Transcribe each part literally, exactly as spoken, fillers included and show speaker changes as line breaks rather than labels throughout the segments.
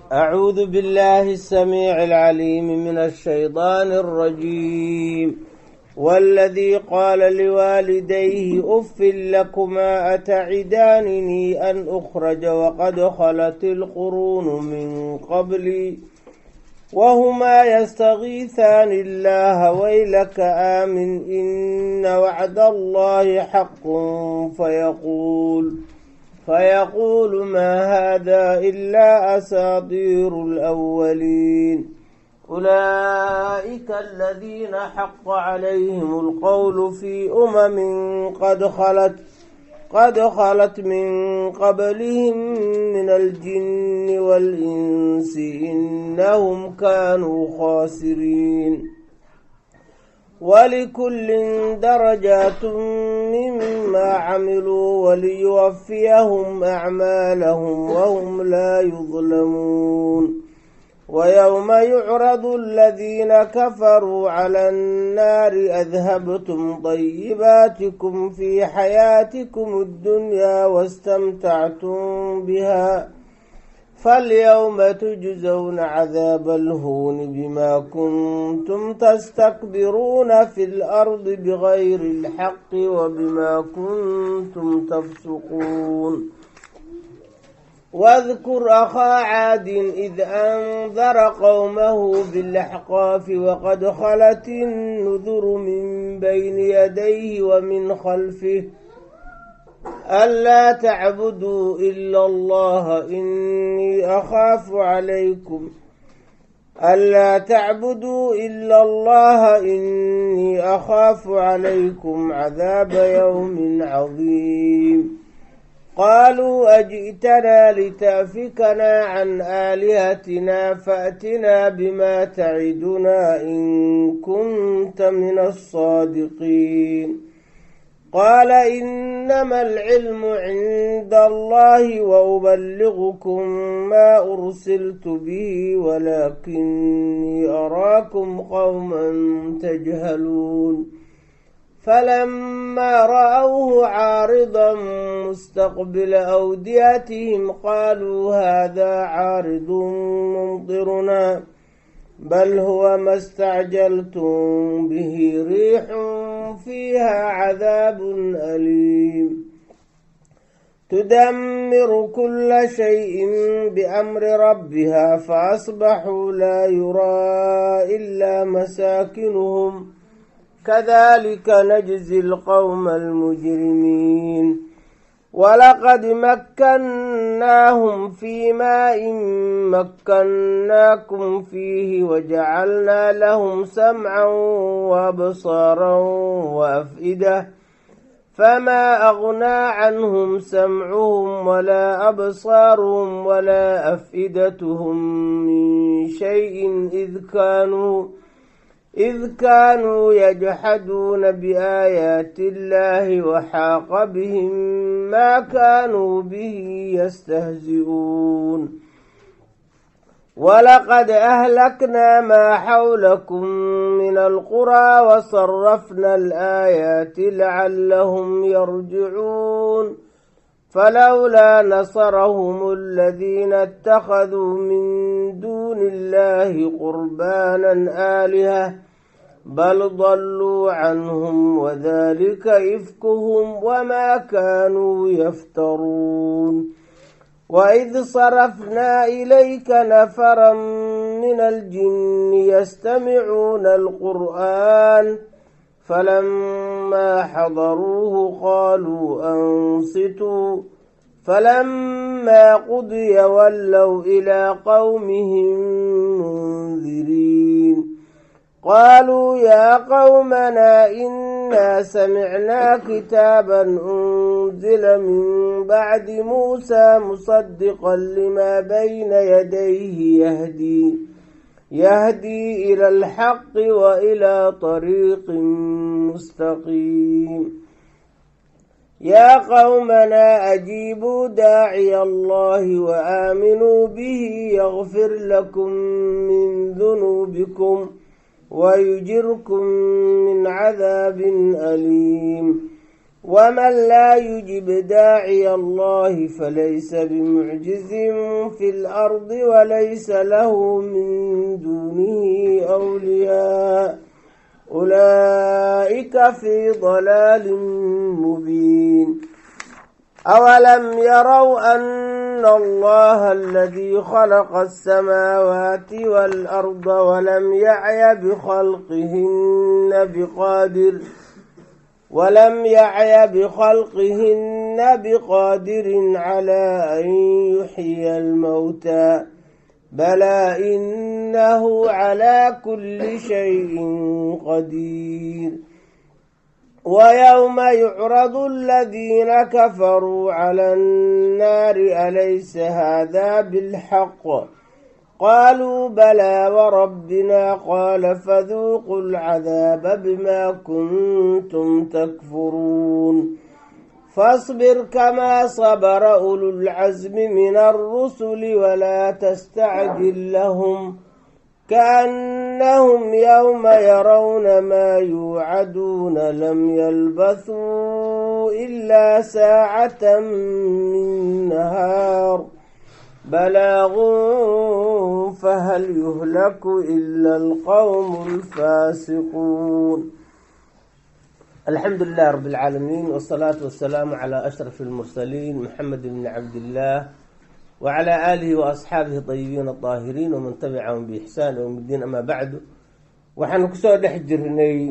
أعوذ بالله السميع العليم من الشيطان الرجيم. والذي قال لوالديه أف لكما أتعدانني أن أخرج وقد خلت القرون من قبلي وهما يستغيثان الله ويلك آمن إن وعد الله حق فيقول فيقول ما هذا إلا أساطير الأولين. أولئك الذين حق عليهم القول في أمم قد خلت قد خلت من قبلهم من الجن والإنس إنهم كانوا خاسرين. ولكل درجات مما عملوا وليوفيهم أعمالهم وهم لا يظلمون. ويوم يعرض الذين كفروا على النار أذهبتم طيباتكم في حياتكم الدنيا واستمتعتم بها فاليوم تجزون عذاب الهون بما كنتم تستكبرون في الأرض بغير الحق وبما كنتم تفسقون. واذكر أخا عاد إذ أنذر قومه بالأحقاف وقد خلت النذر من بين يديه ومن خلفه ألا تعبدوا إلا الله إني أخاف عليكم ألا تعبدوا إلا الله إني أخاف عليكم عذاب يوم عظيم. قالوا أجئتنا لتأفكنا عن آلهتنا فأتنا بما تعدنا إن كنت من الصادقين. قال إنما العلم عند الله وأبلغكم ما أرسلت به ولكني أراكم قوما تجهلون. فلما رأوه عارضا مستقبل أوديتهم قالوا هذا عارض ممطرنا بل هو ما استعجلتم به ريح فيها عذاب أليم تدمر كل شيء بأمر ربها فأصبحوا لا يرى إلا مساكنهم كذلك نجزي القوم المجرمين. ولقد مكناهم في ماء مكناكم فيه وجعلنا لهم سمعا وابصارا وأفئدة فما أغنى عنهم سمعهم ولا أبصارهم ولا أفئدتهم من شيء إذ كانوا إذ كانوا يجحدون بآيات الله وحاق بهم ما كانوا به يستهزئون. ولقد أهلكنا ما حولكم من القرى وصرفنا الآيات لعلهم يرجعون. فلولا نصرهم الذين اتخذوا من دون الله قربانا آلهة بل ضلوا عنهم وذلك إفكهم وما كانوا يفترون. وإذ صرفنا إليك نفرا من الجن يستمعون القرآن فلما حضروه قالوا أنصتوا فلما قضي ولوا إلى قومهم منذرين. قالوا يا قومنا إنا سمعنا كتابا أنزل من بعد موسى مصدقا لما بين يديه يهدي يهدي إلى الحق وإلى طريق مستقيم. يا قومنا أجيبوا داعي الله وآمنوا به يغفر لكم من ذنوبكم ويجركم من عذاب أليم. ومن لا يجب داعي الله فليس بمعجز في الأرض وليس له من دونه أولياء أولئك في ضلال مبين أولم يروا أن الله الذي خلق السماوات والأرض ولم يعي بخلقهن بقادر ولم يعي بخلقهن بقادر على أن يحيي الموتى بلى إنه على كل شيء قدير ويوم يعرض الذين كفروا على النار أليس هذا بالحق قالوا بلى وربنا قال فذوقوا العذاب بما كنتم تكفرون فاصبر كما صبر أولو العزم من الرسل ولا تستعجل لهم كأنهم يوم يرون ما يوعدون لم يلبثوا إلا ساعة من نهار بلاغ فهل يهلك إلا القوم الفاسقون. الحمد لله رب العالمين والصلاة والسلام على أشرف المرسلين محمد بن عبد الله وعلى آله وأصحابه الطيبين الطاهرين ومن تبعهم بإحسان يوم الدين. أما بعد waxaan kusoo dhex jirnay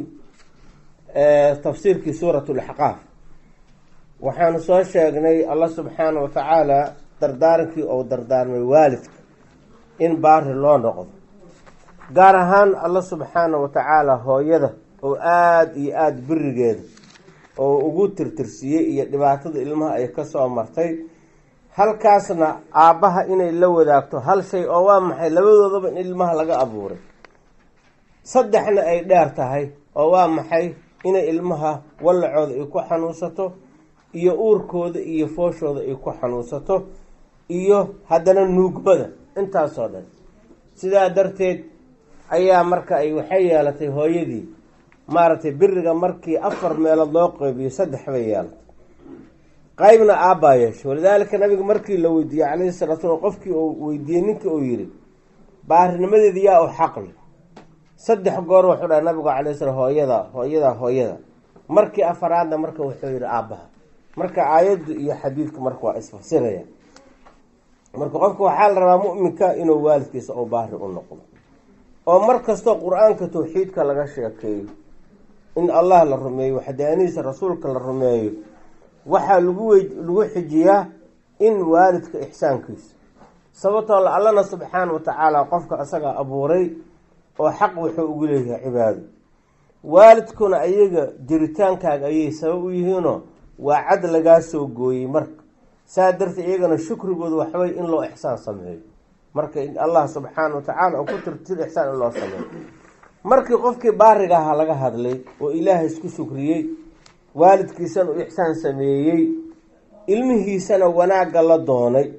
tafsiirkii suuratu al-Ahqaaf. waxaanu soo sheegnay Allah subxaanahu wa tacaala dardaarankii oo dardaarmay waalidka in baari loo noqdo, gaar ahaan Allah subxaanahu wa tacaala hooyada oo aada iyo aada birigeeda oo ugu tirtirsiiyey iyo dhibaatada ilmaha ay ka soo martay. halkaasna aabbaha inay la wadaagto hal shay oo waa maxay, labadoodaba in ilmaha laga abuuray. saddexna ay dheer tahay oo waa maxay, inay ilmaha wallacooda ay ku xanuunsato iyo uurkooda iyo fooshooda ay ku xanuunsato iyo haddana nuugmada, intaasoo dhan. sidaa darteed ayaa marka ay waxay yeelatay hooyadii maaragtay biriga markii afar meelood loo qeybiyo saddex bay yeelatay, qaybna aabbaa yeeshay. walidaalika nabiga markii la weydiiyey calayhi salaatu salaam, qofkii uu weydiiyey ninkii uu yidhi baarinimadeeda yaa u xaqli, saddex goor wuxuu dhaha nabigu calayhi salaam hooyada hooyada hooyada. markii afaraadna marka wuxuu yidhi aabbaha. marka aayaddu iyo xadiidku marka waa isfasiraya. marka qofka waxaa la rabaa mu'minka inuu waalidkiisa oo baari u noqdo, oo mar kastoo qur-aanka tawxiidka laga sheekeeyo, in allah la rumeeyo, waxdaanihiisa rasuulka la rumeeyo, waxaa lagu wey lagu xijiyaa in waalidka ixsaankiisa. sababtoo la allana subxaana wa tacaala qofka asagaa abuuray oo xaq wuxuu ugu leeyahay cibaado. waalidkuna ayaga jiritaankaaga ayay sabab u yihiinoo waa cad lagaa soo gooyey. marka saa darteed iyagana shukrigooda waxbay in loo ixsaan sameeyo, marka in allah subxaana wa tacaala ku tirtir ixsaan in loo sameeyo. markii qofkii baariga ahaa laga hadlay oo ilaahay isku shukriyey, waalidkiisana u ixsaan sameeyey, ilmihiisana wanaagga la doonay,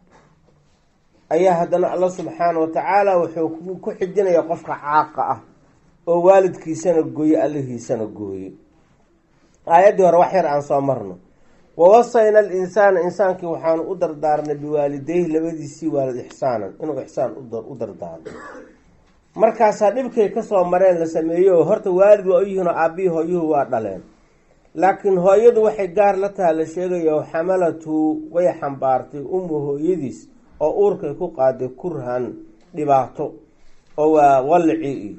ayaa haddana alla subxaana wa tacaala wuxuu ku xijinayaa qofka caaqa ah oo waalidkiisana gooye allihiisana gooye. aayaddii hore wax yar aan soo marno, wawasayna alinsaana insaankii waxaanu u dardaarnay biwaalideyhi labadiisii waalid ixsaanan, inuu ixsaan u dardaarno. markaasaa dhibkay kasoo mareen la sameeyo. horta waalid waa u yihiin oo aabbihii hooyuhu waa dhaleen, laakiin hooyadu waxay gaar la taha la sheegayo xamalatu way xambaartay ummu hooyadiis oo uurkay ku qaaday kurhan dhibaato oo waa walci iyo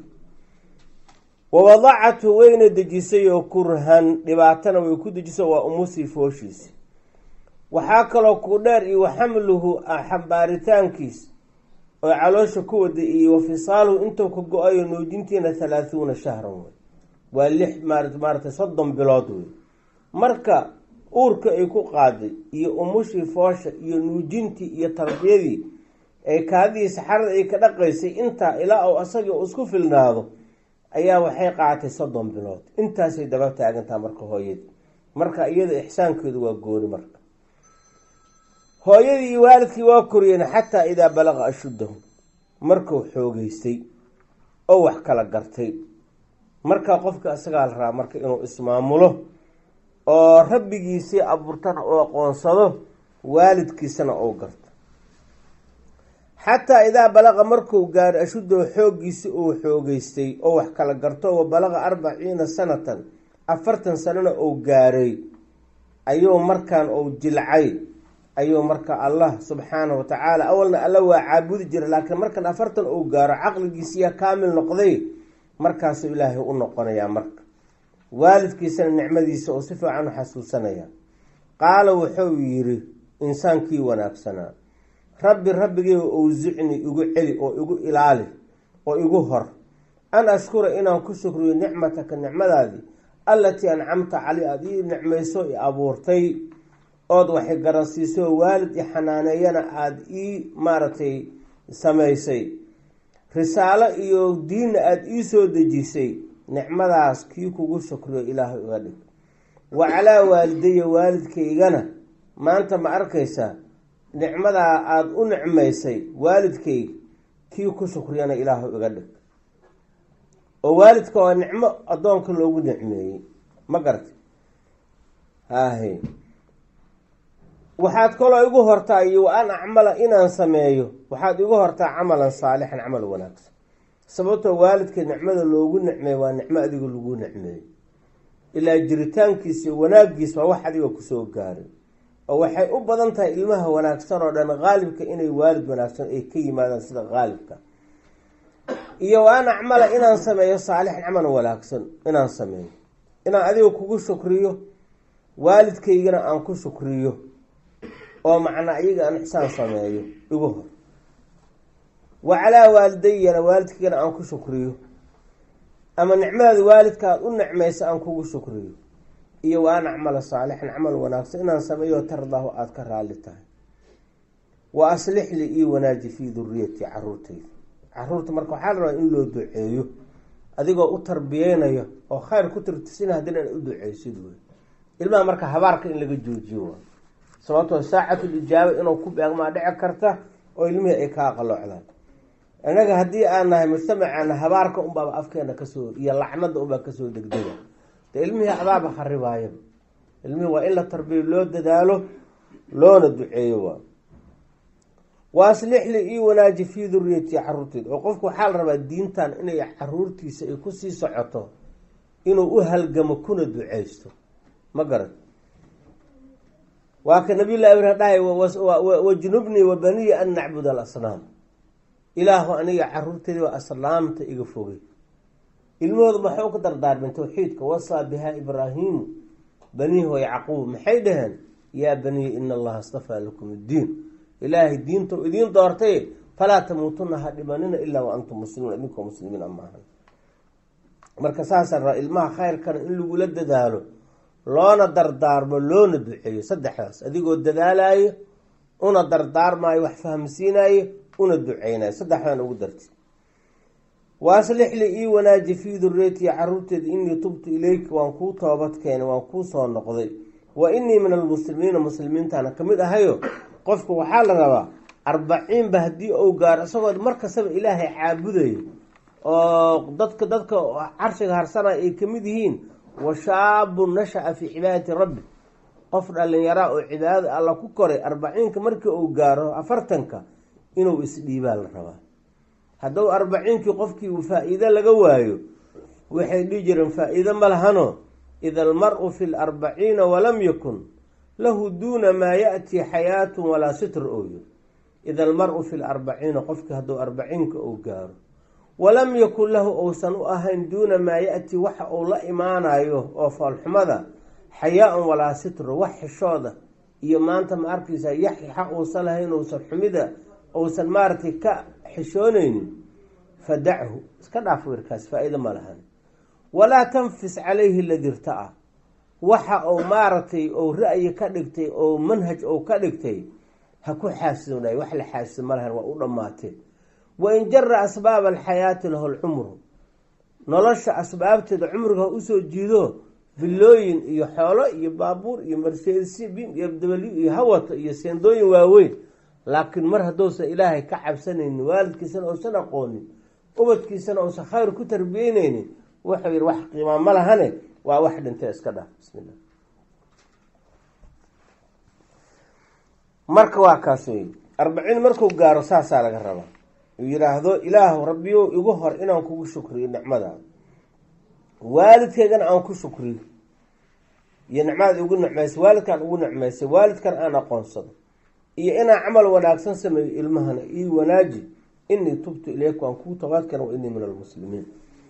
wawadacatu wayna dejisay oo kurhan dhibaatana way ku dejisay waa umusii fooshiisi. waxaa kaloo ku dheer iyo waxamluhu xambaaritaankiis oo caloosha ku waday iyo wafisaaluhu intuu ka go-ayo nuujintiina halaahuuna shahran wey, waa lix maaragtay soddon bilood wey. marka uurka ay ku qaaday iyo umushii foosha iyo nuujintii iyo tarbiyadii ay kaadii saxarada ay ka dhaqaysay intaa ilaa uu asagii u isku filnaado ayaa waxay qaatay soddon bilood. intaasay daba taagantaa marka hooyadii. marka iyada ixsaankeedu waa gooni. marka hooyadii iyo waalidkii waa koriyeen xataa idaa balaqa ashuddahu, markuu xoogeystay oo wax kala gartay. markaa qofka isagaa la rabaa marka inuu ismaamulo oo rabbigiisii abuurtana oo aqoonsado waalidkiisana oo garto. xataa idaa balaqa markuu gaaro ashudoo xooggiisi uu xoogeystay oo wax kala garto, wa balaqa arbaciina sanatan afartan sanana uu gaaray, ayuu markaan uu jilcay, ayuu marka allah subxaanahu watacaala, awalna alla waa caabudi jira, laakiin markan afartan uu gaaro caqligiisiya kaamil noqday, markaasuu ilaahay u noqonayaa marka waalidkiisana nicmadiisa oo si fiican u xasuusanaya. qaala wuxuu yidhi insaankii wanaagsanaa, rabbi rabbigay owsicni igu celi oo igu ilaali oo igu hor, an ashkura inaan ku shukriyo nicmataka nicmadaadii allatii ancamta cali aada ii nicmayso i abuurtay ood waxay garansiisay oo waalid i xanaaneeyana aada ii maaragtay samaysay, risaalo iyo diinna aada ii soo dejisay, nicmadaas kii kugu shukriyo ilaahay uga dhig. wa calaa waalidaya waalidkaygana maanta ma arkaysaa nicmadaa aada u nicmaysay waalidkayga kii ku shukriyana ilaahay uga dhig. oo waalidka waa nicmo addoonka loogu nicmeeyey, ma garta haahe. waxaad kaloo igu hortaa iyo wa an acmala inaan sameeyo, waxaad igu hortaa camalan saalixan, camal wanaagsan. sababtoo waalidka nicmada loogu nicmeeyo waa nicmo adiga lagu nicmeeyo, ilaa jiritaankiisa iyo wanaagiis waa wax adiga kusoo gaaray. oo waxay u badan tahay ilmaha wanaagsan oo dhan qaalibka inay waalid wanaagsan ay ka yimaadaan sida qaalibka. iyo wa an acmala inaan sameeyo saalixan, camal wanaagsan inaan sameeyo, inaan adiga kugu shukriyo, waalidkaygana aan ku shukriyo, oo macnaa iyaga aan ixsaan sameeyo igu hor. wa calaa waalidayana waalidkaygana aan ku shukriyo, ama nicmadaada waalidkaad u nicmaysa aan kugu shukriyo. iyo wa an acmala saalixan, camal wanaagsan inaan sameeyo tardaahu aada ka raalli tahay. wa aslix li ii wanaaji fii duriyati caruurtayda. caruurta marka waxaa la rabaa in loo duceeyo adigoo u tarbiyeynayo oo khayr ku tirtisina haddina in u duceysid wey. ilmaha marka habaarka in laga joojiyo waa sababtoo saacatul ijaaba inuu ku beegmaa dhici karta oo ilmihii ay kaa qaloocdaan. inaga haddii aan nahay mujtamacaana habaarka unbaaba afkeena kasoo iyo lacnada unbaa kasoo degdega, de ilmihii adaaba kharibaaya. ilmihii waa in la tarbiyo, loo dadaalo, loona duceeyo waa. wa aslix li ii wanaaji fii duriyati caruurteeda. oo qofku waxaa la rabaa diintan inay caruurtiisa ay kusii socoto inuu u halgamo kuna duceysto, ma garan. waa ka nabiyullahi ibraahim dhahay wajnubnii wa baniya an nacbud alasnaam, ilaahu aniga caruurteedii waa aslaamta iga fogey. ilmahooda maxay ka dardaarmeen tawxiidka, wasaa bihaa ibraahiimu baniihi wa yacquub. maxay dhaheen yaa baniya ina allaha astafaa lakum iddiin, ilaahay diinta idiin doortay, falaa tamuutuna ha dhimanina ilaa wa antum muslimuun, idinkoo muslimiin amaahan. marka saasa raa ilmaha khayrkana in lagula dadaalo, loona dardaarmo, loona duceeyo. saddexdaas adigoo dadaalayo, una dardaarmaayo, wax fahamsiinayo, una duceynayo. saddexdan ugu darti. wa aslix li ii wanaaji fii duriyati caruurteeda, inii tubtu ilayka, waan kuu toobad keenay, waan kuu soo noqday. wa inii min almuslimiina, muslimiintana kamid ahayo. qofku waxaa la rabaa arbaciinba haddii uu gaaro isagoo markastaba ilaahay caabudayo, oo dadka dadka carshiga harsanaya ay kamid yihiin. wa shaabun nasha-a fii cibaadati rabbi, qof dhalinyaraa oo cibaadada alla ku koray, arbaciinka markii uu gaaro afartanka inuu isdhiibaa la rabaa. hadduu arbaciinkii qofkii uu faa-iido laga waayo, waxay dhihi jireen faa-iido ma lahano, ida almar-u fi larbaciina walam yakun lahu duuna maa ya-tii xayaatun walaa sitr ooyo. ida almar-u fi larbaciina, qofkii hadduu arbaciinka uu gaaro, walam yakun lahu uusan u ahayn duuna maa ya-tii waxa uu la imaanayo oo foolxumada, xayaa-un walaa sitro, wax xishooda iyo maanta ma arkaysaa yaxyaxa uusan lahayn, uusan xumida uusan maaragtay ka xishoonaynin, fadachu iska dhaaf weerkaas, faa-iido ma lahan. walaa tanfis calayhi ladi irta-a, waxa uu maaragtay ou ra-yi ka dhigtay oo manhaj ou ka dhigtay ha ku xaasidonay, wax la xaasido ma lahan, waa u dhammaatee. wain jara asbaaba alxayaati lahu lcumru, nolosha asbaabteeda cumriga ha usoo jiido, villooyin iyo xoolo iyo baabuur iyo mercedes bim iyo dabali iyo hawato iyo seendooyin waaweyn, laakiin mar hadduusan ilaahay ka cabsanaynin, waalidkiisana uusan aqoonin, ubadkiisana uusan khayr ku tarbiyeyneynin, wuxuu yihi wax qiimaa ma lahane, waa wax dhintay iska dhaaf. bismillah. marka waa kaas wey arbaciin markuu gaaro saasaa laga rabaa uu yidhaahdo ilaahu rabbiyow igu hor inaan kugu shukriyo nicmadaada, waalidkaygana aan ku shukriyo iyo nicmadaad igu nicmaysa, waalidkaan ugu nicmaysay, waalidkan aan aqoonsado, iyo inaan camal wanaagsan sameeyo ilmahana ii wanaaji, inii tubtu ilayka waan kuu tobaadkana wa inii min almuslimiin.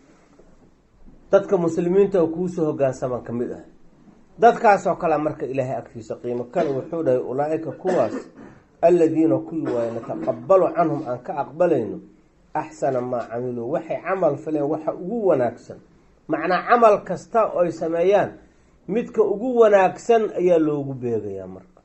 dadka muslimiinta oo kuusoo hogaansaman ka mid ah. dadkaasoo kale marka ilaahay agtiisa qiimo kale wuxuu dhahay ulaaika kuwaas aladiina kuwii waaye nataqabalu canhum aan ka aqbalayno axsana maa camiluu waxay camal faleen waxa ugu wanaagsan. macnaa camal kasta oo ay sameeyaan midka ugu wanaagsan ayaa loogu beegayaa marka.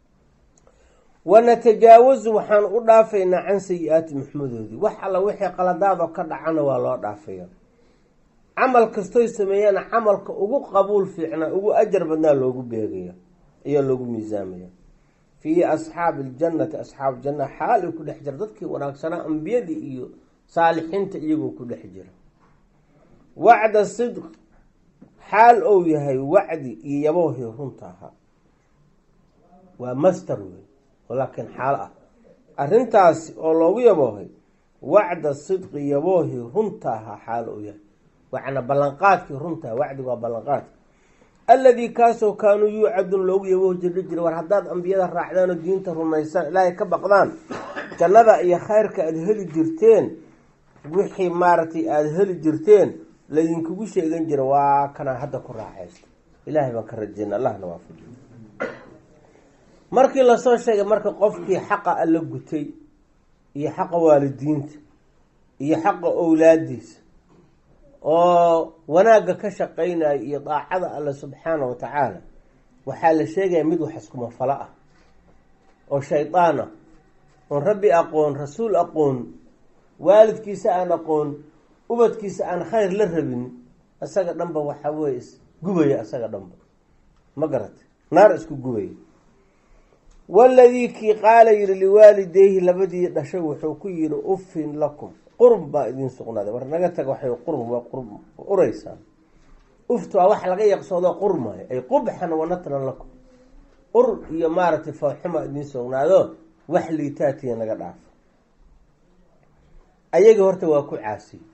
wanatajaawazu waxaan u dhaafaynaa can sayi-aati maxmudoodii wax alla wixii qaladaadoo ka dhacana waa loo dhaafaya. camal kastoy sameeyana camalka ugu qabuul fiicnaa ugu ajar badnaa loogu beegaya ayaa loogu miisaamaya. fii asxaabi ljannati asxaabu janna xaal ay ku dhex jira dadkii wanaagsanaa ambiyadii iyo saalixiinta iyagoo ku dhex jira. wacda sidq xaal ou yahay wacdi iyo yaboohii runta ahaa waa master wey laakiin xaal ah arrintaasi oo loogu yaboohay wacda sidqi yaboohii runta ahaa xaal ou yahay wacna ballanqaadkii runtaa. wacdigu waa ballanqaadka alladii kaasoo kaanuu yuucadun loogu yabooh jirhi jira war haddaad ambiyada raacdaan oo diinta rumaysaan ilaahay ka baqdaan jannada iyo khayrka aada heli jirteen wixii maaragtay aada heli jirteen laydinkugu sheegan jira waa kanaa hadda ku raaxaysta. ilaahay baan ka rajeyna allahna waafajiyo. markii lasoo sheegay marka qofkii xaqa alla gutay iyo xaqa waalidiinta iyo xaqa owlaadiisa oo wanaagga ka shaqaynaya iyo daacada alla subxaana wa tacaala waxaa la sheegaya mid wax iskuma falo ah oo shaydaan ah oon rabbi aqoon rasuul aqoon waalidkiisa aan aqoon ubadkiisa aan khayr la rabin isaga dhanba waxaa weye isgubaya isaga dhanba ma garatay naar isku gubaya. waladii kii qaala yihi liwaalideyhi labadii dhashay wuxuu ku yihi uffin lakum qurb baa idiin sugnaaday war naga taga waxay qurb waa qurb uraysaa. uftu waa wax laga yaqsoodo qurmaayo ay qubxan wanatnan lakum ur iyo maaragtay fawxuma idiin sugnaado wax liitaatiya naga dhaafo. ayaga horta waa ku caasiy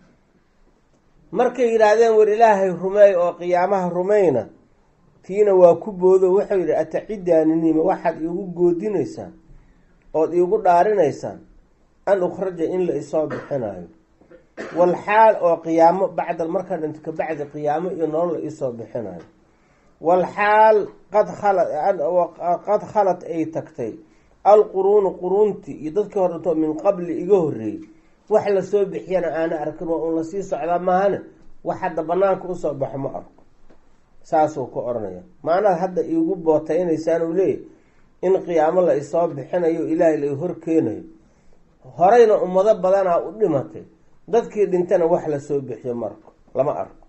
markay yidhaahdeen war ilaahay rumeey oo qiyaamaha rumayna tiina waa ku boodo wuxuu yidhi atacidaaniniima waxaad iigu goodinaysaan ood iigu dhaarinaysaan an ukhraja in la isoo bixinayo walxaal oo qiyaamo bacda markaan dhinto ka bacdi qiyaamo iyo nolol la isoo bixinayo walxaal qad khalad qad khalad ay tagtay alquruunu quruuntii iyo dadkii hor dhinto min qabli iga horreeyey wax lasoo bixiyana aana arkin waa un lasii socdaa maahane wax hadda banaanka usoo baxo ma arko. saasuu ku oranaya maanaad hadda iigu bootaynaysaan uu leeyahy in qiyaamo la isoo bixinayo ilaahay la hor keenayo. horeyna ummado badanaa u dhimatay dadkii dhintana wax lasoo bixiyo marko lama arko.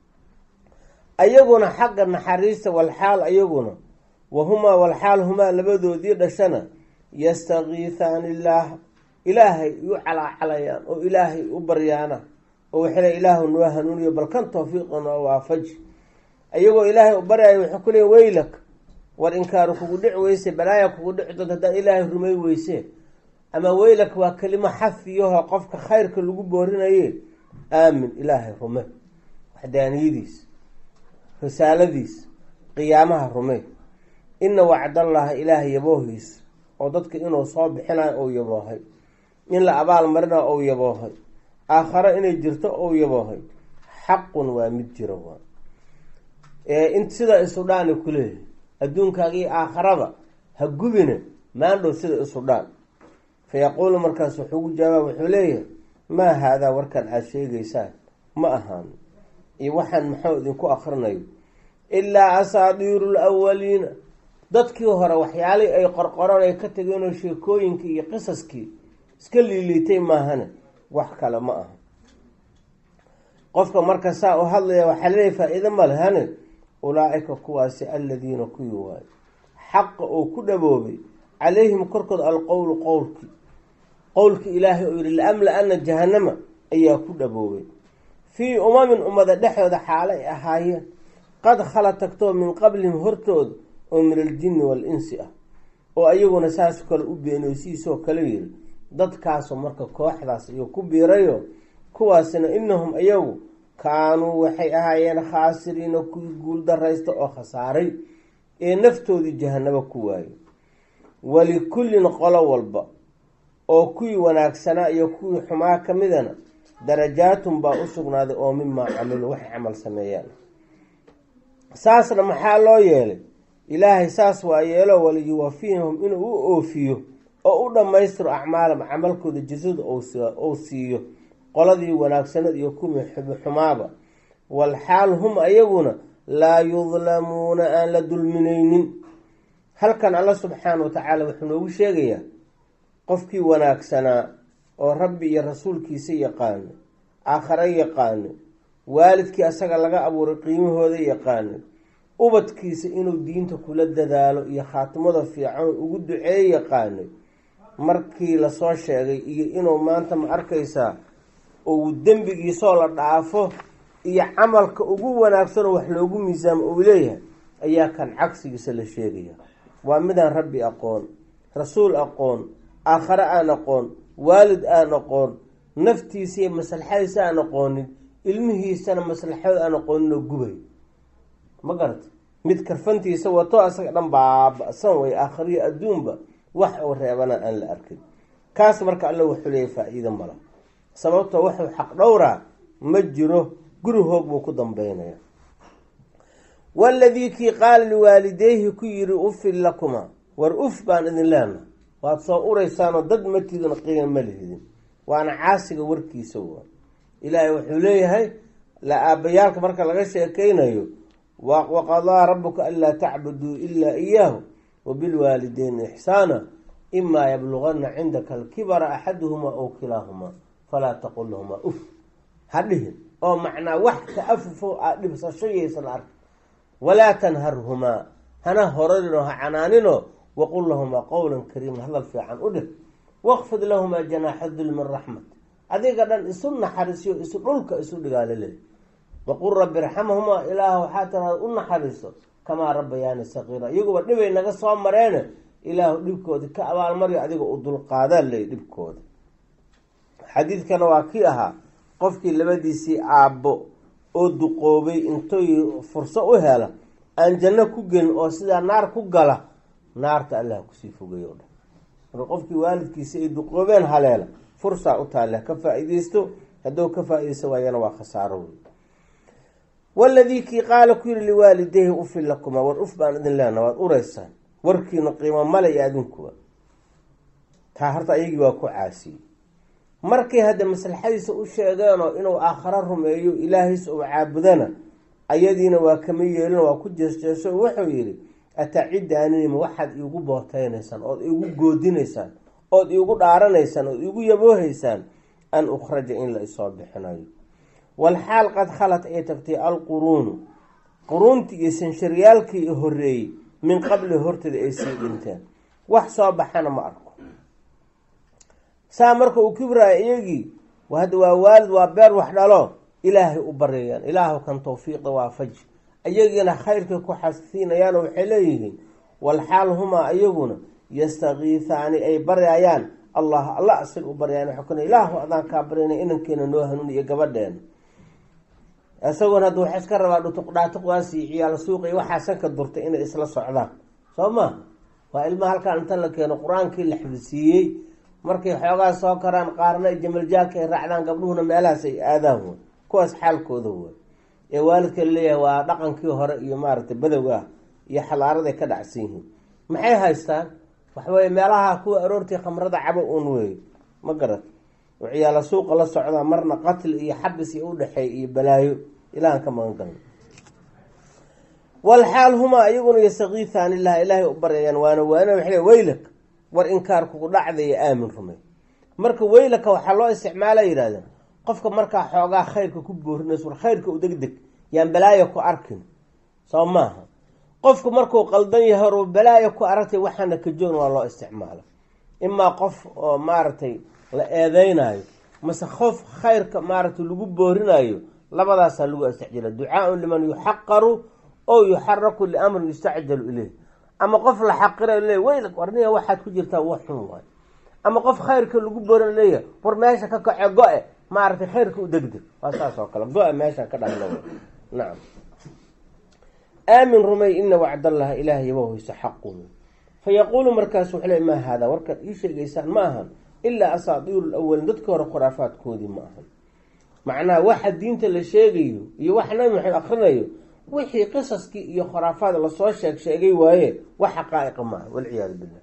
ayaguna xagga naxariista walxaal ayaguna wahumaa walxaal humaa labadoodii dhashana yastakiihaani illaah ilaahay u calaacalayaan oo ilaahay u baryaana oo waxay ilaahu noo hanuuniyo balkan tawfiiqa noo waafaji. ayagoo ilaahay u baryayo wuxuu ku leeyahy weylak war inkaaru kugu dhici weyse balaaya kugu dhici doonta haddaan ilaahay rumay weyse. ama weylak waa kelimo xafiyaho qofka khayrka lagu boorinaye aamin ilaahay rume waxdaaniyadiis risaaladiis qiyaamaha rume. ina wacdallaha ilaahay yaboohiis oo dadka inuu soo bixinayo ou yaboohay in la abaal marina ou yaboohay aakharo inay jirto ou yaboohay xaqun waa mid jiro waa in sida isu dhaani kuleeyahay adduunkaagii aakharaba ha gubine maandhow sida isu dhaan. fayaquulu markaas wuxuu gu jawaab wuxuu leeyahay maa haadaa warkan aada sheegaysaan ma ahaan iyo waxaan maxuu idinku akrinayo ilaa asaadiiru lawaliina dadkii hore waxyaalihii ay qorqoran ay ka tageenoo sheekooyinkii iyo qisaskii iska liiliitay maahane wax kale ma aha. qofka marka saa u hadlaya waxaa leeyahay faa-iido ma lehane ulaa-ika kuwaasi aladiina kuwii waayo xaqa oo ku dhaboobay calayhim korkood alqowlu qowlkii qowlkii ilaahay oo yihi laamla-ana jahanama ayaa ku dhaboobay fii umamin ummada dhexdooda xaalo ay ahaayeen qad khala tagtoo min qablihim hortooda oo min aljinni wal-insi ah oo ayaguna saas kale u beenaysiisoo kale yiri dadkaasoo marka kooxdaas iyo ku biirayo kuwaasina innahum ayagu kaanuu waxay ahaayeen khaasiriina kuwii guul daraysta oo khasaaray ee naftoodii jahanabo ku waayo. walikullin qolo walba oo kuwii wanaagsanaa iyo kuwii xumaa ka midana darajaatun baa u sugnaaday oo mimaa camilu waxay camal sameeyaan. saasna maxaa loo yeelay? ilaahay saas waa yeelo waliyuwafiihum inuu u oofiyo oo u dhammaystiro acmaalam camalkooda jasada ou siiyo qoladii wanaagsanad iyo kuwii xumaaba. walxaal hum ayaguna laa yudlamuuna aan la dulminaynin. halkan alla subxaana wa tacaala wuxuu noogu sheegayaa qofkii wanaagsanaa oo rabbi iyo rasuulkiisa yaqaano, aakhare yaqaano, waalidkii asaga laga abuuray qiimahooda yaqaano, ubadkiisa inuu diinta kula dadaalo iyo khaatimada fiican ugu duceeye yaqaano, markii lasoo sheegay iyo inuu maanta ma arkaysaa uu dembigiisoo la dhaafo iyo camalka ugu wanaagsanoo wax loogu miisaamo uu leeyahay, ayaa kan cagsigiisa la sheegaya. waa midaan rabbi aqoon, rasuul aqoon, aakhare aan aqoon, waalid aan aqoon, naftiisa iyo maslaxadiisa aan aqoonin, ilmihiisana maslaxada aan aqooninoo gubay. ma garata mid karfantiisa wato asaga dhan baaba-san way aakhariyo adduunba wax uu reebana aan la arkin. kaas marka alla wuxuu leeyahy faa-iida mala, sababtoo waxuu xaq dhowraa ma jiro, guri hoog buu ku dambeynaya. waladii kii qaala liwaalideyhi ku yiri ufin lakuma, war uf baan idin leena, waad soo uraysaanoo dad matidin qiima ma lihidin. waana caasiga warkiisa wa ilaahay wuxuu leeyahay la aabayaalka marka laga sheekeynayo waqadaa rabuka anlaa tacbuduu ilaa iyaahu wabilwaalideyni ixsaana imaa yablugana cindaka alkibara axaduhumaa ow kilaahumaa falaa taqul lahumaa uf ha dhihin, oo macnaa wax ka afufo aa dhibsashayaysan ark. walaa tanharhumaa hana horarinoo ha canaaninoo waqul lahumaa qowlan kariiman hadal fiican u dhig. waqfid lahumaa janaaxa dul min raxmat, adiga dhan isu naxariisiyo isu dhulka isu dhigaalale. waqul rabbi irxamhumaa, ilaah waxaa tiraada u naxariiso kamaa rabbayaani saqiira, iyaguba dhibay naga soo mareene ilaahu dhibkoodi ka abaalmaryo adiga u dulqaadaa ley dhibkooda. xadiidkana waa kii ahaa qofkii labadiisii aabbo oo duqoobay intoy furso u hela aan janno ku gelin oo sidaa naar ku gala, naarta allah kusii fogeeyo dhan. marka qofkii waalidkiisa ay duqoobeen haleela fursaa u taale ka faa-ideysto, hadduu ka faa-ideysto waayana waa khasaaro wey. waladii kii qaala ku yiri liwaalideyhi ufin lakuma, war uf baan idin leena, waad ureysaan, warkiina qiimo male iyo adinkuba. taa horta ayagii waa ku caasiyey. markay hadda maslaxadiisa u sheegeenoo inuu aakharo rumeeyo ilaahiis uu caabudana, ayadiina waa kama yeelin, waa ku jeesjeeso. wuxuu yidhi atacidaanima waxaad iigu booteynaysaan ood iigu goodinaysaan ood iigu dhaaranaysaan ood iigu yaboohaysaan an ukhraja in la isoo bixinayo. walxaal qad khalad ay tagtay alquruunu, quruuntii iyo sansharyaalkii horeeyey min qabli horteeda ay sii dhinteen, wax soo baxana ma arko. saa marka uu kibraayo iyagii hadda waa waalid waa beer wax dhalo, ilaahay u baryayaan, ilaahu kan tawfiiqa waafaji. ayagiina khayrkay ku xasiinayaano waxay leeyihiin walxaal humaa ayaguna yastakiihaani ay baryayaan allah alla asil u baryayaan. waxay kuna ilaahu adaan kaa baryana inankeena noo hanuun iyo gabadheena. isagoona hadda waxa iska rabaa dhutuqdhaatuqdaasi ciyaal suuqa iyo waxaa sanka durtay inay isla socdaan, soo ma waa ilmaha halkaan inta la keeno qur-aankii la xifdisiiyey, markay xoogaa soo karaan qaarna jamaljaarka ay raacdaan, gabdhuhuna meelahaas ay aadaan way. kuwaas xaalkooda way ee waalidka laleeyahay waa dhaqankii hore iyo maaragtay badowga ah iyo xalaaraday ka dhacsan yihiin. maxay haystaan? waxaweye meelaha kuwa aroortii khamrada cabo un wey, ma garat oo ciyaala suuqa la socdaa, marna qatli iyo xabis iyo udhexeey iyo balaayo ilahan ka magan galna. walxaal humaa iyaguna yastakiihaan ilah ilaahay u baryayaan, waana waana waxle weylak war inkaar kugu dhacdaya aamin rumey. marka weylaka waxaa loo isticmaala yidhahdeen qofka markaa xoogaa khayrka ku boorinayso, war khayrka u deg deg yaan balaayo ku arkin, soo maaha. qofku markuu qaldan yahay or balaayo ku aragtay waxaana ka joogna waa loo isticmaala. imaa qof oo maaragtay la eedeynayo mase qof khayrka maaragtay lagu boorinayo, labadaasaa lagu istacjila. ducaaun liman yuxaqaru oo yuxaraku liamrin yustacjalu ileyh. ama qof la xaqira leeyahay weyl warniya waxaad ku jirtaa wax xun waay ama qof khayrka lagu boran leeyahay war meesha ka kace go-e maaragtay khayrka u degdeg waa saas oo kale go-e meesha ka dhaqlo nacam aamin rumay ina wacdallahi ilaahay yabohayso xaqun fayaquulu markaas wuxuu leey maa haadaa warkaad ii sheegaysaan ma ahan ilaa asaadiiru lawalin dadka hore khuraafaadkoodii ma ahan macnaha waxa diinta la sheegayo iyo wax nabi maxamed akrinayo wixii qisaskii iyo khuraafaad lasoo sheeg sheegay waaye wax xaqaa'iqa maaha walciyaadu billah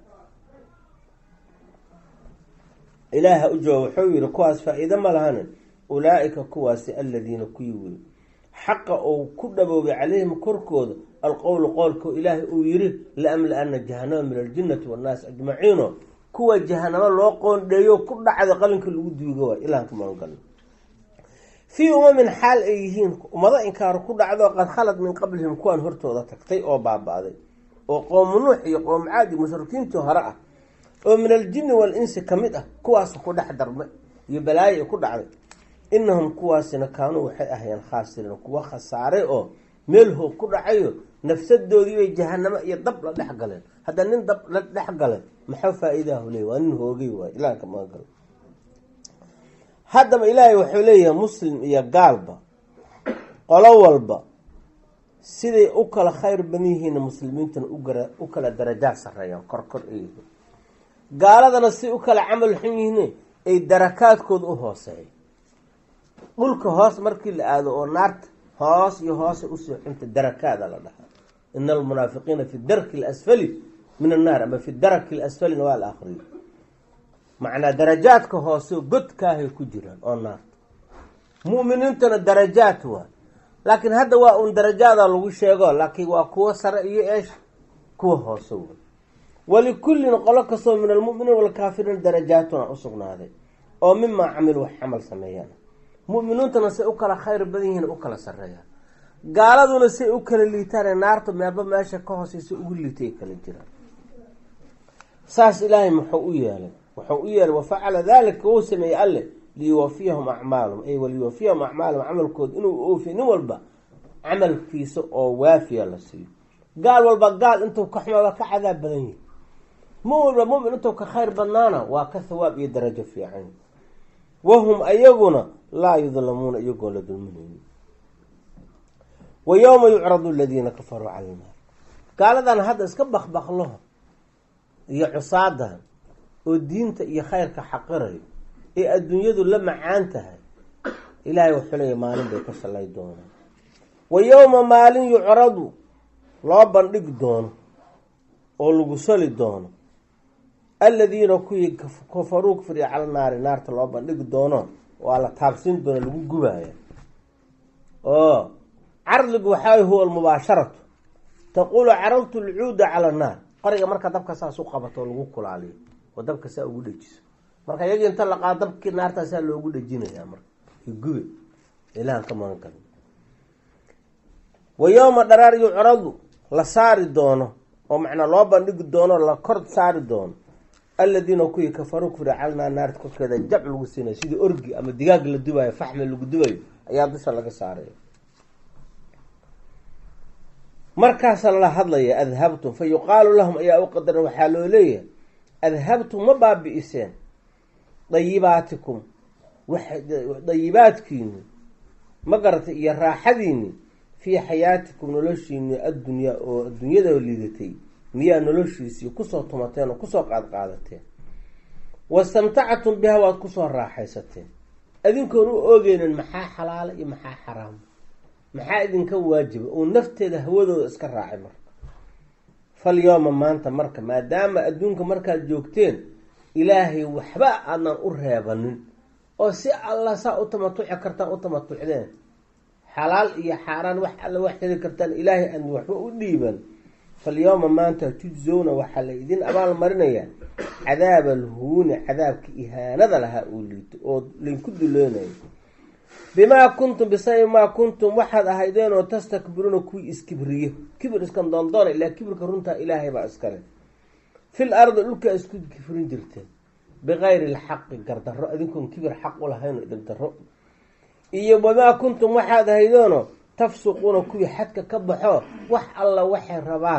ilaaha u jooga wuxuu yihi kuwaas faa-iide ma lahanin ulaa-ika kuwaasi aladiina kuwii wey xaqa uu ku dhaboobay calayhim korkooda alqowlu qowlka ilaahay uu yihi laamla-ana jahanama min aljinnati wannaasi ajmaciino kuwa jahanamo loo qoondheeyo ku dhacda qalinka lagu duugo waay ilahan ka magangalno fii umamin xaal ay yihiin ummado inkaaro ku dhacdo qad khalad min qablihim kuwaan hortooda tagtay oo baaba-day oo qowmu nuux iyo qowmu caadi mushrikiintii hore ah oo min aljinni wal-insi ka mid ah kuwaas ku dhex darmay iyo balaayo ay ku dhacday inahum kuwaasina kaanuu waxay ahayeen khaasiriin kuwa khasaaray oo meel hoog ku dhacayo nafsadoodii bay jahanamo iyo dab la dhex galeen hadda nin dab la dhex galay maxaa faa-iidahu leey waa nin hoogay waay ilahan ka magan galo haddaba ilaahay wuxuu leeyahay muslim iyo gaalba qolo walba siday u kala khayr badan yihiin muslimiintana ugara u kala darajaad sareeyaan kor kor ay gaaladana si u kala camal xun yihiin ay darakaadkooda u hooseeyo dhulka hoos markii la aado oo naarta hoos iyo hoose usoo xunta darakaada la dhahaa ina almunaafiqiina fi darki lasfali min annaar ama fi daraki lasfalina waa la akriyo macnaa darajaadka hoose godkaahay ku jiraan oo naarta mu'miniintana darajaad waa laakiin hadda waa un darajaada lagu sheego laakiin waa kuwa sare iyo eesh kuwa hoose wa walikullin qolo kastoo min almu'miniin walkaafiriin darajaatuna usugnaaday oo mimaa camilu wax camal sameeyaan mu'miniintuna say u kala khayr badan yihiin u kala sareeyaan gaaladuna say u kala liitaan naarta meeba meesha ka hooseysa ugu liitay kala jiraan saas ilaahay muxuu u yeelay wuxuu u yeelay wafacala dalika wuu sameeyey alle liyuwafiyahum acmaalum ay waliyuwafiyahum acmaalum camalkooda inuu oofiyo nin walba camalkiisa oo waafiya la siiyo gaal walba gaal intuu ka xumaa waa ka cadaab badan yihi mu walba mumin intuu ka khayr badnaana waa ka thawaab iyo darajo fiican wahum ayaguna laa yudlamuuna iyagoo la dulminayni wa yowma yucradu aladiina kafaruu cala lnaar gaaladan hadda iska bakbakloho iyo cusaadan oo diinta iyo khayrka xaqirayo ee adduunyadu la macaan tahay ilaahay wuxuu leeyahy maalin bay ka shalay doonaan wa yowma maalin yucradu loo bandhigi doono oo lagu sali doono aladiina kuwii kafaruu kufriya cala naari naarta loo bandhigi doono waa la taabsin doona lagu gubaya oo cardigu waxaa huwa almubaasharatu taquulu caradtu lcuuda cala annaar qoriga marka dabka saas u qabato oo lagu kulaaliyo oo dabka saa ugu dhejiso marka iyagii inta la qaado dabkii naartaasaa loogu dhejinayaa marka gube ilahan ka magan karo wa yowma dharaar yucradu la saari doono oo macnaa loo bandhigi doono la kor saari doono aladiina kuwii kafaruu kufriya calnaa naarta korkeeda jab lagu siinayo sidii orgi ama digaag la dubayo faxmi lagu dubayo ayaa dusha laga saaraya markaasa lala hadlaya adhabtum fa yuqaalu lahum ayaa u qadaran waxaa loo leeyahay adhabtum ma baabi-iseen dayibaatikum dayibaadkiini ma garatay iyo raaxadiini fii xayaatikum noloshiini addunyaa oo adduunyada liidatay miyaa noloshiisii kusoo tumateen oo kusoo qaad qaadateen wastamtactum biha waad kusoo raaxaysateen adinkoon u oogeynin maxaa xalaala iyo maxaa xaraama maxaa idinka waajiba uu nafteeda hawadooda iska raacay marka falyowma maanta marka maadaama adduunka markaad joogteen ilaahay waxba aadnan u reebanin oo si alla saa u tamatuci kartaan u tamatucdeen xalaal iyo xaaraan wax alla wax heli kartaan ilaahay aan waxba u dhiiban falyowma maanta tujzowna waxaa la idin abaal marinayaa cadaab alhuuni cadaabka ihaanada lahaa uu liito oo lainku duloonayo bimaa kuntum bisabi maa kuntum waxaad ahaydeen oo tastakbiruuna kuwii iskibriyo kibir iskan doondoona ilaa kibirka runtaa ilaahay baa iskale fil ardi dhulkaa isku kifrin jirteen bikayri lxaqi gardarro adinkoon kibir xaq u lahayn dhigdarro iyo wamaa kuntum waxaad ahaydeenoo tafsuquuna kuwii xadka ka baxo wax alla waxay rabaan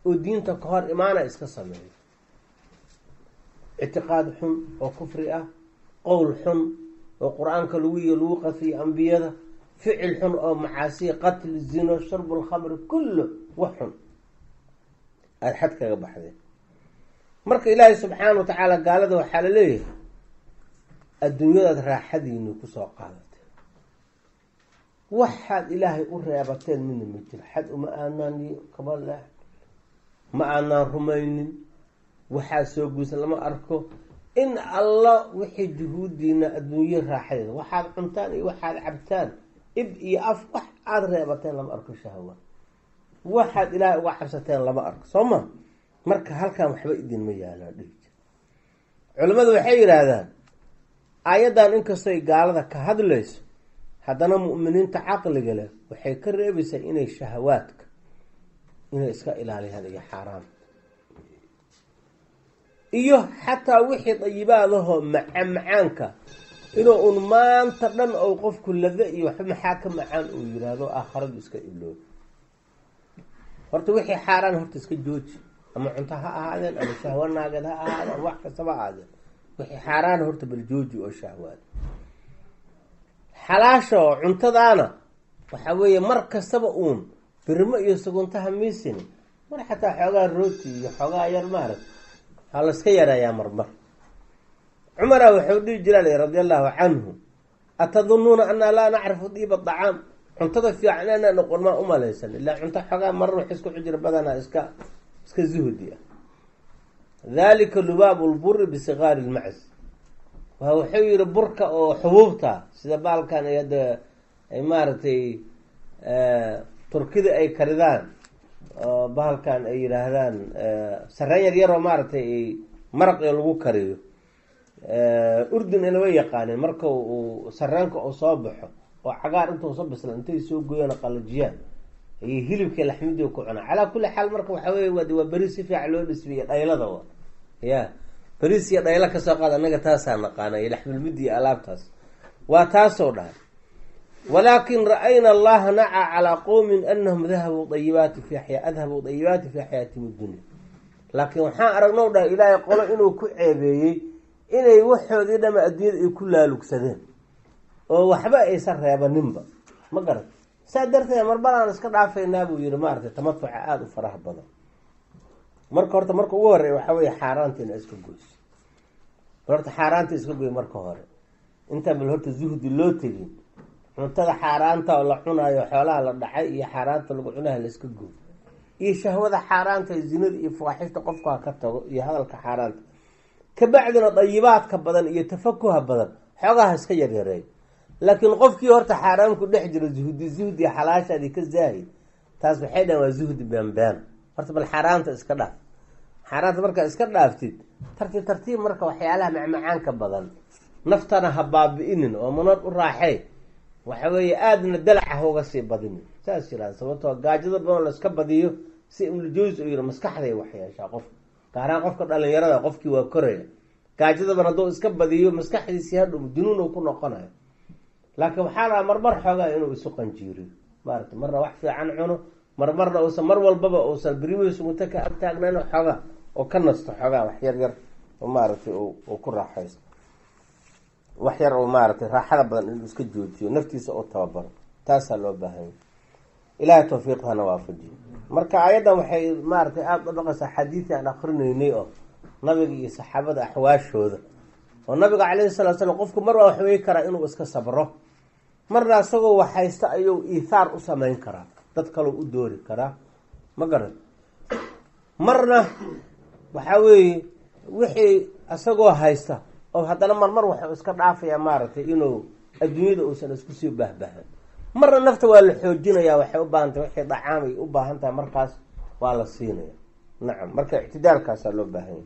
oo diinta ka hor imaana iska sameeyo, ictiqaad xun oo kufri ah, qowl xun oo qur-aanka lagu iyo lagu qafiyo ambiyada, ficil xun oo macaasiya, qatl, zino, shurb lkhamri, kullo wax xun aada xad kaga baxdeen. marka ilaahay subxaana wa tacaala gaalada waxaa la leeyahay adduunyadaad raaxadiini kusoo qaadatay, waxaad ilaahay u reebateen mina ma jiro, xad uma aanaan kaba leh, ma aanaan rumaynin, waxaa soo guusan lama arko. in alla wixii juhuudiina adduunye raaxadeeda, waxaad cuntaan iyo waxaad cabtaan, ib iyo af, wax aada reebateen lama arko, shahwa waxaad ilaahay uga cabsateen lama arko, soo ma. marka halkan waxba idinma yaalaa dhihi jir. culimmadu waxay yidhaahdaan aayaddan inkastoy gaalada ka hadlayso, haddana mu'miniinta caqliga leh waxay ka reebaysaa inay shahawaadka inay iska ilaaliyaan iyo xaaraam, iyo xataa wixii dayibaadahoo macaan macaanka inuu un maanta dhan ou qofku lada iyo waxba maxaa ka macaan uu yiraahdo aakharadu iska iloobo. horta wixii xaaraan horta iska jooji, ama cunto ha ahaadeen ama shahwa naageed ha ahaadeen, wax kastaba ahaadeen, wixii xaaraan horta bal jooji oo shahwaad. xalaasha oo cuntadaana waxaa weeye mar kastaba uun birmo iyo suguntaha miisini, mar xataa xoogaa rooti iyo xoogaa yar maarag ha la iska yareeyaa marmar. cumara wuxuu dhihi jiray radi allahu canhu, atadunuuna anaa laa nacrifu diiba dacaam, cuntada fiican inaan noqon maa umalaysan, ilaa cunto xoogaa mar wax isku xujir badanaa iska iska zuhdi ah. dalika lubaabu lburi bisigaari lmacs, waa wuxuu yihi burka oo xubuubta sida baalkan ay hadda ay maaragtay turkida ay karidaan, oo bahalkan ay yidhaahdaan sareen yar yaroo maaragtay ay maraqi lagu kariyo, urdun inaba yaqaaneen, marka uu sareenka uu soo baxo oo cagaar intuu soo bisla intay soo gooyaan qalajiyaan ayay hilibka laxmidii ku cunaa. calaa kulli xaal marka waxaa wey waa beri si fiican loo dhisbiya dhaylada wa ya beriis iyo dhaylo kasoo qaad, anaga taasaa naqaana iyo laxmilmidi iyo alaabtaas waa taasoo dhahay. walaakin ra-ayna allaha naca calaa qowmin anahum dahabuu dayibaati fi aya adhabuu dayibaati fi xayaatihim addunya, laakiin waxaan aragnow dhahay ilaahay qolo inuu ku ceebeeyey inay waxoodii dhama adduunyada ay ku laalugsadeen oo waxba aysan reebaninba, ma garat. saa darteed marbalaan iska dhaafaynaa buu yihi maaragtay tamatuca aada u faraha badan. marka horta marka ugu horeeya waxaa wey xaaraanta ina iska goyso, bal horta xaaraanta iska goy marka hore, intaan bal horta zuhdi loo tegin, cuntada xaaraanta oo la cunaayo, xoolaha la dhacay iyo xaaraanta lagu cunaha la iska goy, iyo shahwada xaaraanta, zinada iyo fawaaxishta qofka ha ka tago, iyo hadalka xaaraanta, kabacdina dayibaadka badan iyo tafakuha badan xoogaha iska yaryareey. laakiin qofkii horta xaaraam ku dhex jiro zuhdi zuhdi xalaashaadii ka zaahid, taas waxay dhahan waa zuhdi beenbeen. horta bal xaaraanta iska dhaaf, xaaraanta markaa iska dhaaftid tartiib tartiib marka waxyaalaha macmacaanka badan naftana ha baabi-inin oo manood u raaxey, waxa weeye aadna dalaca hauga sii badini, saas jiraan. sababtoo gaajada badan la iska badiyo si imljoys u yiri maskaxday waxyeeshaa qof, gaaraan qofka dhalinyarada qofkii waa koraya, gaajadaban hadduu iska badiyo maskaxdiisii hadhow junuun uu ku noqonayo. laakiin waxaa lahaa marmar xoogaa inuu isu qanjiiriyo maarata, marna wax fiican cuno, marmarna uusan mar walbaba uusan beriweysu muta ka agtaagnan xoogaa oo ka nasto, xoogaa wax yar yar oo maaragtay uu ku raaxaysto, wax yar oo maaragtay raaxada badan inuu iska joojiyo, naftiisa oo tababaro, taasaa loo baahanya. ilaahay tawfiiqhana waafajiyo. marka ayaddan waxay maaragtay aada u dhaqaysaa xadiidii aan akrinaynay oo nabiga iyo saxaabada axwaashooda, oo nabiga calayhi salatu slam qofku mar waa waxweyi karaa inuu iska sabro, marna isagoo wax haysta ayuu iithaar u samayn karaa, dad kaloo u doori karaa, ma garan. marna waxaa weeye wixii isagoo haysta oo haddana marmar waxuu iska dhaafayaa maaragtay inuu adduunyada uusan isku sii baahbaahan. marna nafta waa la xoojinayaa, waxay u baahan tahay wixii dacaamay u baahan tahay markaas waa la siinaya. nacam, marka ictidaalkaasaa loo baahanya.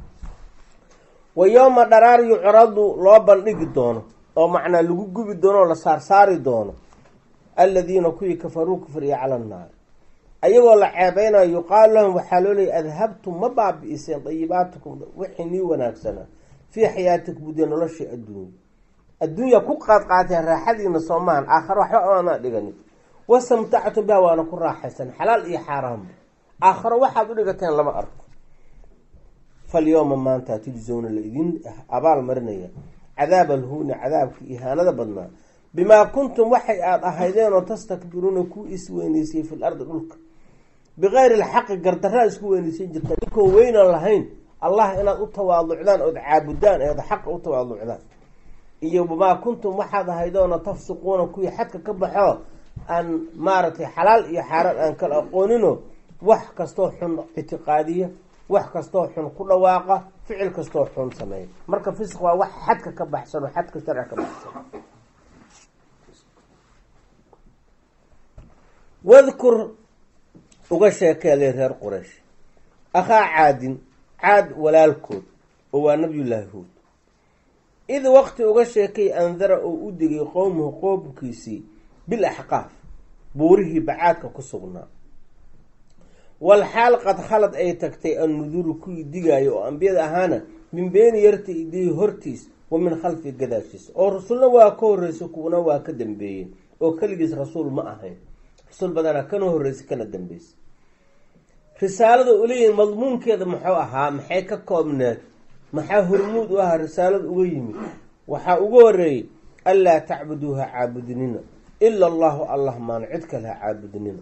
wa yowma dharaar yucradu loo bandhigi doono oo macnaa lagu gubi doono oo la saarsaari doono aladiina kuwii kafaruu kufriya cala annaar, ayagoo la ceebeynayo yuqaalu lahum waxaa loo leeyay adhabtum ma baabi-iseen dayibaatikum wixii nii wanaagsanaa fii xayaatikum udiya noloshii adduunya, adduunya ku qaad qaateen raaxadiina soomaan, aakhare waxba amanaa dhiganin, wastamtactum biha waana ku raaxaysan xalaal iyo xaaraamba, aakharo waxaad u dhigateen lama arko. falyowma maanta tujzowna la idin abaal marinaya cadaab alhuuni cadaabkii ihaanada badnaa bimaa kuntum waxay aada ahaydeen oo tastakbiruuna ku isweyneysay fil ardi dhulka bikayri lxaqi gardaraa isku weyneysan jirta inkoo weynan lahayn allah inaad u tawaaducdaan ood caabudaan eed xaqa u tawaaducdaan, iyo bimaa kuntum waxaad ahaydoona tafsuquuna kuwii xadka ka baxo aan maaragtay xalaal iyo xaaraan aan kala aqoonino wax kastoo xun ictiqaadiya, wax kastoo xun ku dhawaaqa, ficil kastoo xun sameeya. marka fisq waa wax xadka ka baxsan oo xadka sharci ka baxsan. wadkur uga sheekeelay reer quraysh akhaa caadin caad walaalkood oo waa nabiyullaahi huud id waqti uga sheekay andara oo u digay qowmuhu qoomkiisii bil axqaaf buurihii bacaadka ku sugnaa walxaal qad khalad ay tagtay annuduru kuwii digaayo oo ambiyada ahaana min beeni yarta idii hortiis wa min khalfi gadaashiis, oo rasulna waa ka horreysay kuwana waa ka dambeeyey oo keligiis rasuul ma ahayn, rasuul badanaa kana horreysay kana dambeysay. risaalada uleeyihin madmuunkeeda muxuu ahaa, maxay ka koobneed, maxaa hormuud u ahaa risaalada uga yimid? waxaa uga horeeyey anlaa tacbuduuha caabudnina ila allahu allah maan cid kale ha caabudnina.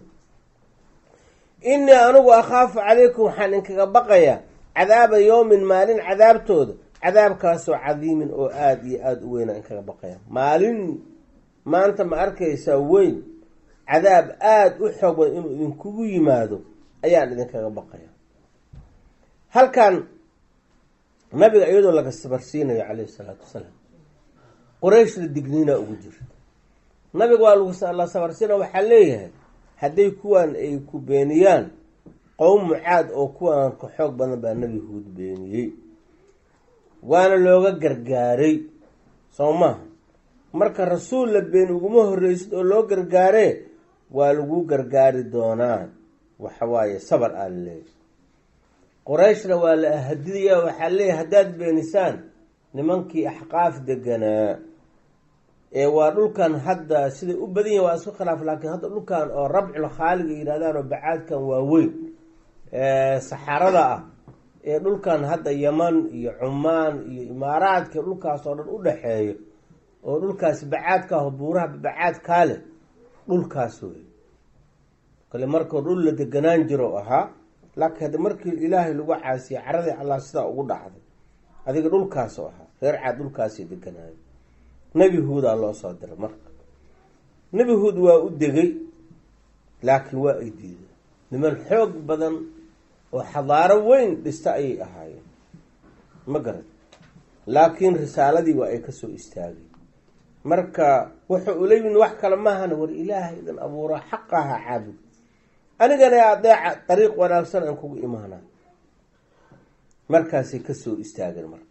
inii anigu akhaafu calaykum waxaan inkaga baqayaa cadaaba yowmin maalin cadaabtooda, cadaabkaasoo cadiimin oo aada iyo aada u weynaa inkaga baqaya. maalin maanta ma arkaysaa weyn, cadaab aada u xoog badan inuu idinkugu yimaado ayaan idinkaga baqaya. halkan nabiga iyadoo laga sabarsiinayo calayhi salaatu wasalaam, qurayshna digniina ugu jirta. nabiga waa lagula sabarsiina, waxaa leeyahay hadday kuwaan ay ku beeniyaan qowm mucaad oo kuwaan ka xoog badan baa nabi huud beeniyey, waana looga gargaaray soo maaha. marka rasuul la beeni uguma horreysid oo loo gargaaree waa lagu gargaari doonaa, waxawaaye sabar aa laleeyahy. qurayshna waa la ahadidaya, waxaa leeyahay haddaad beenisaan nimankii axqaaf deganaa ee waa dhulkan hadda siday u badan yahin waa isku khilaaf, laakiin hadda dhulkan oo rabcul khaalig ay yidhahdaan oo bacaadkan waa weyn saxarada ah ee dhulkan hadda yaman iyo cumaan iyo imaaraadka dhulkaas oo dhan u dhaxeeyo oo dhulkaasi bacaadka ah buuraha bacaadkaa leh, dhulkaas wey kale markoo dhul la deganaan jiro ahaa. laakiin hadda markii ilaahay lagu caasiyey caradii allah sidaa ugu dhacday, adiga dhulkaasoo ahaa reer caad dhulkaasay deganaayo. nebi huudaa loo soo diray. marka nebi huud waa u degay, laakiin waa ay diiday. niman xoog badan oo xadaaro weyn dhista ayay ahaayeen, ma garad, laakiin risaaladii waa ay kasoo istaageen. marka wuxuu ula yimid wax kale maahana, war ilaahay idin abuuraa xaqaha caabud, anigana adeeca dariiq wanaagsan aan kugu imaanaa. markaasay kasoo istaageen. marka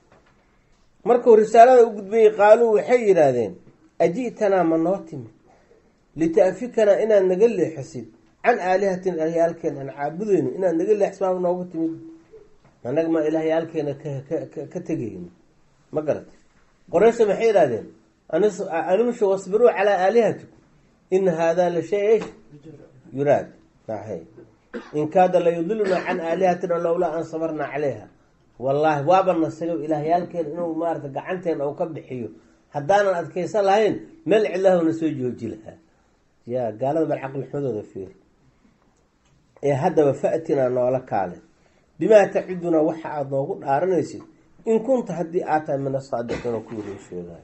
markuu risaalada u gudbayay qaaluu waxay yidhaahdeen aji'tanaa ma noo timid lita'fikanaa inaad naga leexisid can aalihatin ilahyaalkeena aan caabudeyno, inaad naga leexis baa noogu timid, annaga ma ilahyaalkeena ka tegayno. ma garatay? qoreysha maxay yidhahdeen animshu wasbiruu calaa aalihatikum ina haadaa la shay esh yuraad mahay in kaada la yudilunaa can aalihatina lowlaa an sabarnaa calayha. wallaahi waaba nasago ilaahyaalkeena inuu maarata gacanteena uu ka bixiyo, haddaanan adkaysan lahayn meel cidlahuna soo jooji lahaa. ya gaalada bal caqli xumidooda fiir. ee haddaba fa'tinaa noola kaale bimaa tacidunaa waxa aada noogu dhaaranaysid in kunta haddii aad tahay min asaadiqiina kuwii loo sheegaayo.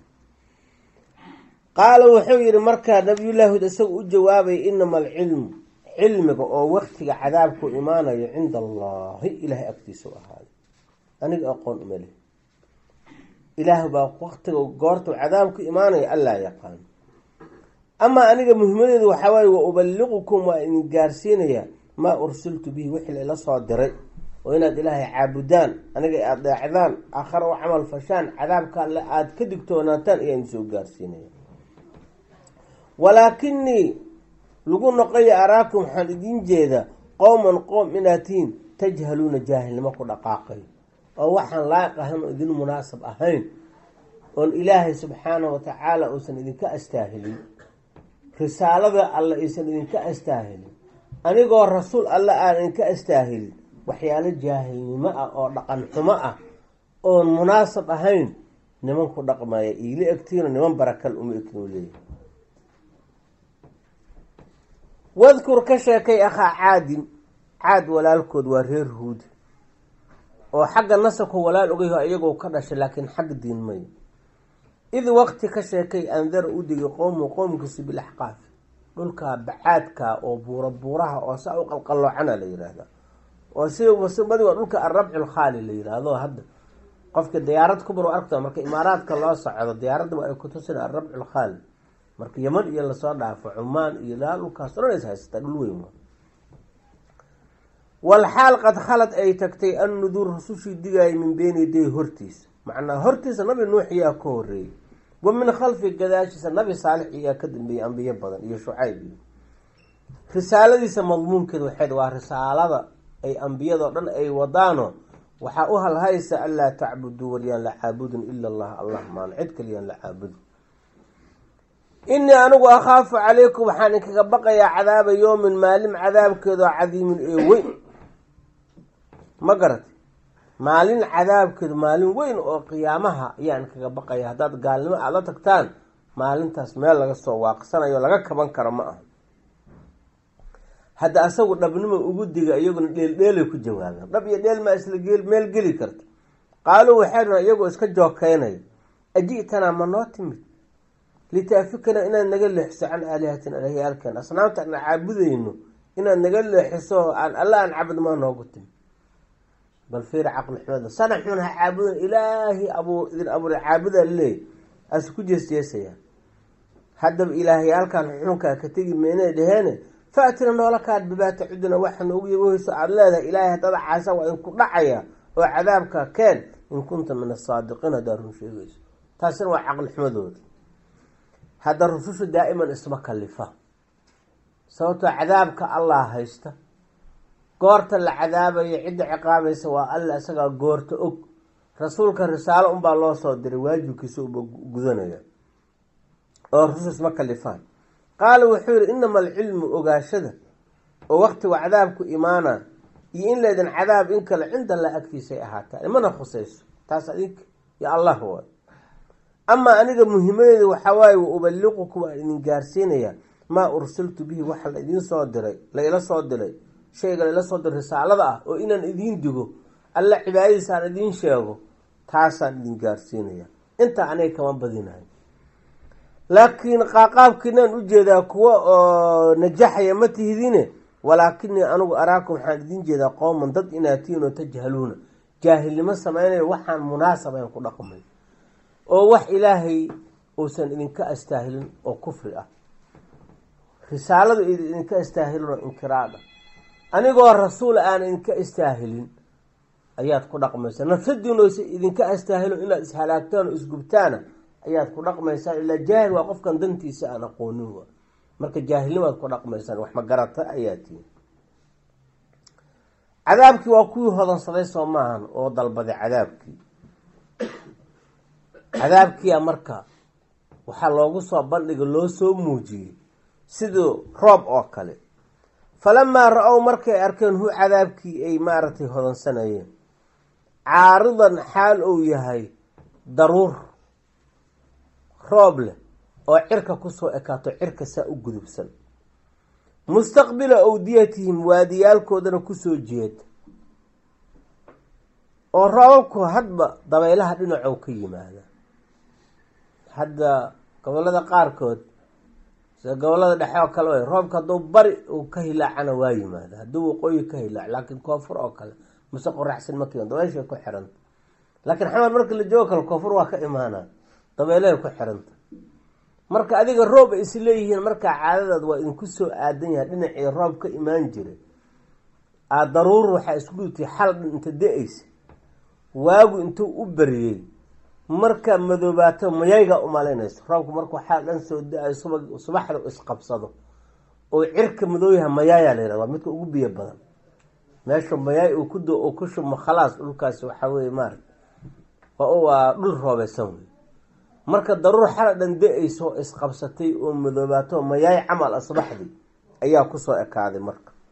qaala wuxuu yihi markaa nabiyullaahi huud isaga u jawaabay inama alcilmu cilmiga oo waktiga cadaabku imaanayo cinda allaahi ilaahay agtiisa u ahaaday, aniga aqoon uma leh. ilaah baa waktiga goortu cadaabku imaanayo allaa yaqaan. amaa aniga muhimadeedu waxaa waaye wa ubaliqukum waa idin gaarsiinayaa maa ursiltu bihi wixii laila soo diray, oo inaad ilaahay caabudaan, aniga adeecdaan, aakhara u camal fashaan, cadaabka alle aada ka digtoonaataan ayaa idin soo gaarsiinaya. walaakinii lagu noqoya araakum waxaan idin jeedaa qowman qoom inaad tihiin tajhaluuna jaahilnimo ku dhaqaaqayo oo waxaan laayiq ahayn oo idin munaasab ahayn, oon ilaahay subxaanahu watacaala uusan idinka astaahilin, risaalada alle aysan idinka astaahilin, anigoo rasuul alla aan idinka astaahilin waxyaalo jaahilnimo ah oo dhaqan xumo ah oon munaasab ahayn nimanku dhaqmaya iila egtiino niman barakal uma egtin u leeyahay. wadkur ka sheekay akhaa caadin, caad walaalkood waa reer huudi oo xagga nasabka walaal ogayaho iyagoo ka dhashay laakiin xagga diin mayo. id waqti ka sheekay andara u digay qowmu qowmkiisi bilaxqaaf, dhulkaa bacaadka oo buura buuraha oo saa u qalqaloocana la yiraahdaa oo si wasbadi waa dhulka arabcu lkhaali la yiraahdo. hadda qofka diyaarad ku bar aragto marka imaaraadka loo socdo diyaaradda waa ay ku tusin arabcu lkhaali, marka yaman iyo lasoo dhaafo cumaan iyo ilaa dhulkaas dhan is haysata dhul weyn waa. walxaal qad khalad ay tagtay annudur rusushii digaayay min beeni day hortiisa, macnaa hortiisa nabi nuux iyaa ka horeeyey, wa min khalfi gadaashiisa nabi saalix iyaa ka dambeeyey ambiye badan iyo shucayb iyo. risaaladiisa madmuunkeeda waxayd waa risaalada ay ambiyadoo dhan ay wadaano waxaa u halhaysa anlaa tacbuduu walyaan la caabudun ila allah, allah maan cid kaliyaan la caabudin. inii anigu akhaafu calaykum waxaan inkaga baqayaa cadaaba yowmin maalin cadaabkeedoo cadiimin ee weyn. ma garatay maalin cadaabkeedu maalin weyn oo qiyaamaha ayaan kaga baqaya. haddaad gaalnimo aada la tagtaan maalintaas meel laga soo waaqsanayo laga kaban karo ma aha. hadda asagu dhabnimo ugu diga iyaguna dheeldheelay ku jawaabeen. dhab iyo dheel maa isla geel meel geli karta. qaaluu waxay dhan iyagoo iska jookeynaya aji'tanaa ma noo timid litaafikana inaad naga leexiso can aalihatina alahyaalkeen, asnaamta aan caabudayno inaad naga leexiso aan alla aan cabud maa noogu timid. bal fiir caqli xumada sana xun ha caabudan ilaahi abuu idin abuuray caabudaa leey as ku jeesjeesayaan. haddaba ilaahyaalkan xunkaa ka tegi meynay dhaheene faatina noola kaad bibaata cuduna waxa noogu yabahayso aada leedahay ilaahay haddada caasa waa inku dhacaya oo cadaabka keen in kunta min asaadiqiin haddaa run sheegayso. taasina waa caqli xumadooda. hadda rusushu daa'iman isma kalifa, sababtoo cadaabka allah haysta. goorta la cadaabayo cidda ciqaabaysa waa alla isagaa goorta og. rasuulka risaalo unbaa loo soo diray waajibkiisa uba gudanaya oo rusul isma kalifaan. qaala wuxuu yihi inama alcilmu ogaashada oo waqtiga cadaabku imaana iyo in leedan cadaab in kale cinda allah agtiisay ahaataa imana khusayso, taas adink ya allah waay. amaa aniga muhimadeeda waxaa waaye wa ubaliqukum waan idin gaarsiinaya maa ursiltu bihi waxa la idiin soo diray laila soo diray shayga laila soo diray risaalada ah oo inaan idiin digo alla cibaadadiisa aan idiin sheego taasaan idin gaarsiinaya. intaa aniga kama badinahay, laakiin qaaqaabkiinaan ujeedaa kuwa oo najaxaya ma tihidine walaakinii anigu araakum waxaan idiin jeedaa qowman dad inaad tihiin oo tajhaluuna jaahilnimo sameynaya waxaan munaasabayn ku dhaqmay oo wax ilaahay uusan idinka astaahilin oo kufri ah. risaaladu idinka astaahilin oo inkiraada. anigoo rasuul aan idinka astaahilin ayaad ku dhaqmaysaa. nafsadiinoosa idinka astaahilo inaad ishalaagtaan oo isgubtaana ayaad ku dhaqmaysaan. ilaa jaahil waa qofkan dantiisa aan aqoonin waa, marka jaahilnimaad ku dhaqmaysaan wax magarata ayaa tihin. cadaabkii waa kuwii hodansaday soo maahan oo dalbaday cadaabkii. cadaabkiia marka waxaa loogu soo bandhiga loo soo muujiyey siduu roob oo kale. falamaa ra-ow markay arkeen hu cadaabkii ay maaragtay hodansanayeen caaridan xaal ou yahay daruur roob leh oo cirka kusoo ekaato cirka saa u gudubsan, mustaqbila awdiyatihim waadiyaalkoodana kusoo jeeda oo roobabku hadba dabaylaha dhinacow ka yimaada. hadda gobolada qaarkood sida gobolada dhexe oo kale way roobka hadduu bari uu ka hilaacana waa yimaada, hadduu waqooyi ka hilaac. laakiin koonfur oo kale mase qoraxsan ma kian dabeyshay ku xiranta. laakiin xamar marka la joogo kale koonfur waa ka imaanaa dabeelahay ku xiranta. marka adiga roob ay is leeyihiin markaa caadadaad waa idinku soo aadan yahay dhinacii roob ka imaan jiray. aa daruur waxaa isku dhutay xal dhan inta da-aysa waagu intuu u bariyey marka madoobaato mayayga umalaynayso. roobku markuu xaal dhan soo da-ayo suba subaxda isqabsado oo cirka madooyaha mayaaya la yihahda waa midka ugu biyo badan. meesha mayaay uu ku do oo ku shubmo khalaas dhulkaasi waxaa weye maarag waa dhul roobeysan wey. marka daruur xala dhan da-ayso isqabsatay oo madoobaato mayaay camal asbaxdii ayaa kusoo ekaaday. marka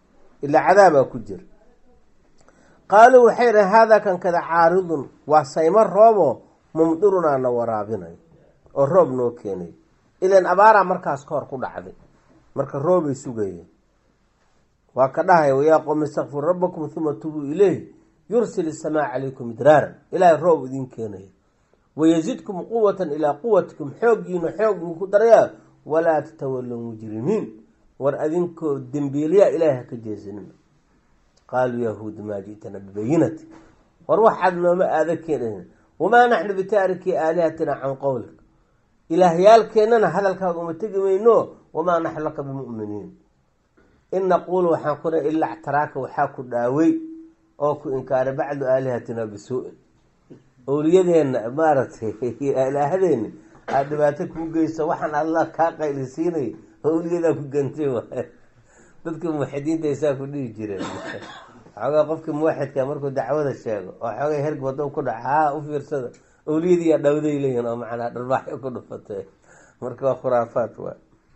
ilaa cadaabaa ku jira. qaaluu waxay dhahen haadaa kan kada caaridun waa saymo roobo mumdirunaa na waraabinayo oo roob noo keenay. ilan abaaraa markaas ka hor ku dhacday, marka roobay sugayeen. waa ka dhahay wayaa qowmi istakfiru rabbakum uma tubuu ileyh yursil isamaa calaykum midraaran, ilaahay roob idin keenaya. wayazidkum quwatan ilaa quwatikum, xooggiina xoog ku darayaa. walaa tatawallow mujrimiin, war adinkoo dembiiliyaa ilaahay haka jeesanina. qaaluu yahuud maa ji'tana bibayinati, war waxaad nooma aada keenayn. wamaa naxnu bitaariki aalihatina can qowlik, ilaahyaalkeennana hadalkaaga uma tegi mayno. wamaa naxnu laka bimu'miniin, in naquulu waxaan kuna ilaa ctaraaka waxaa ku dhaaway oo ku inkaaray bacdu aalihatina bisuu'in, owliyadeenna maaragtay ilaahadeenna aad dhibaato kuu geyso, waxaan allah kaa qaylisiinay owliyadaa ku gantay waay. dadka muwaxidiinta isaa ku dhihi jireen. xoogaa qofkii muwaxidka markuu dacwada sheego oo xoogay herg wado ku dhaca haa u fiirsada, owliyadiiyaa dhawday leeyihin oo macnaa dharbaaxyo ku dhufatay. marka waa khuraafaad waay.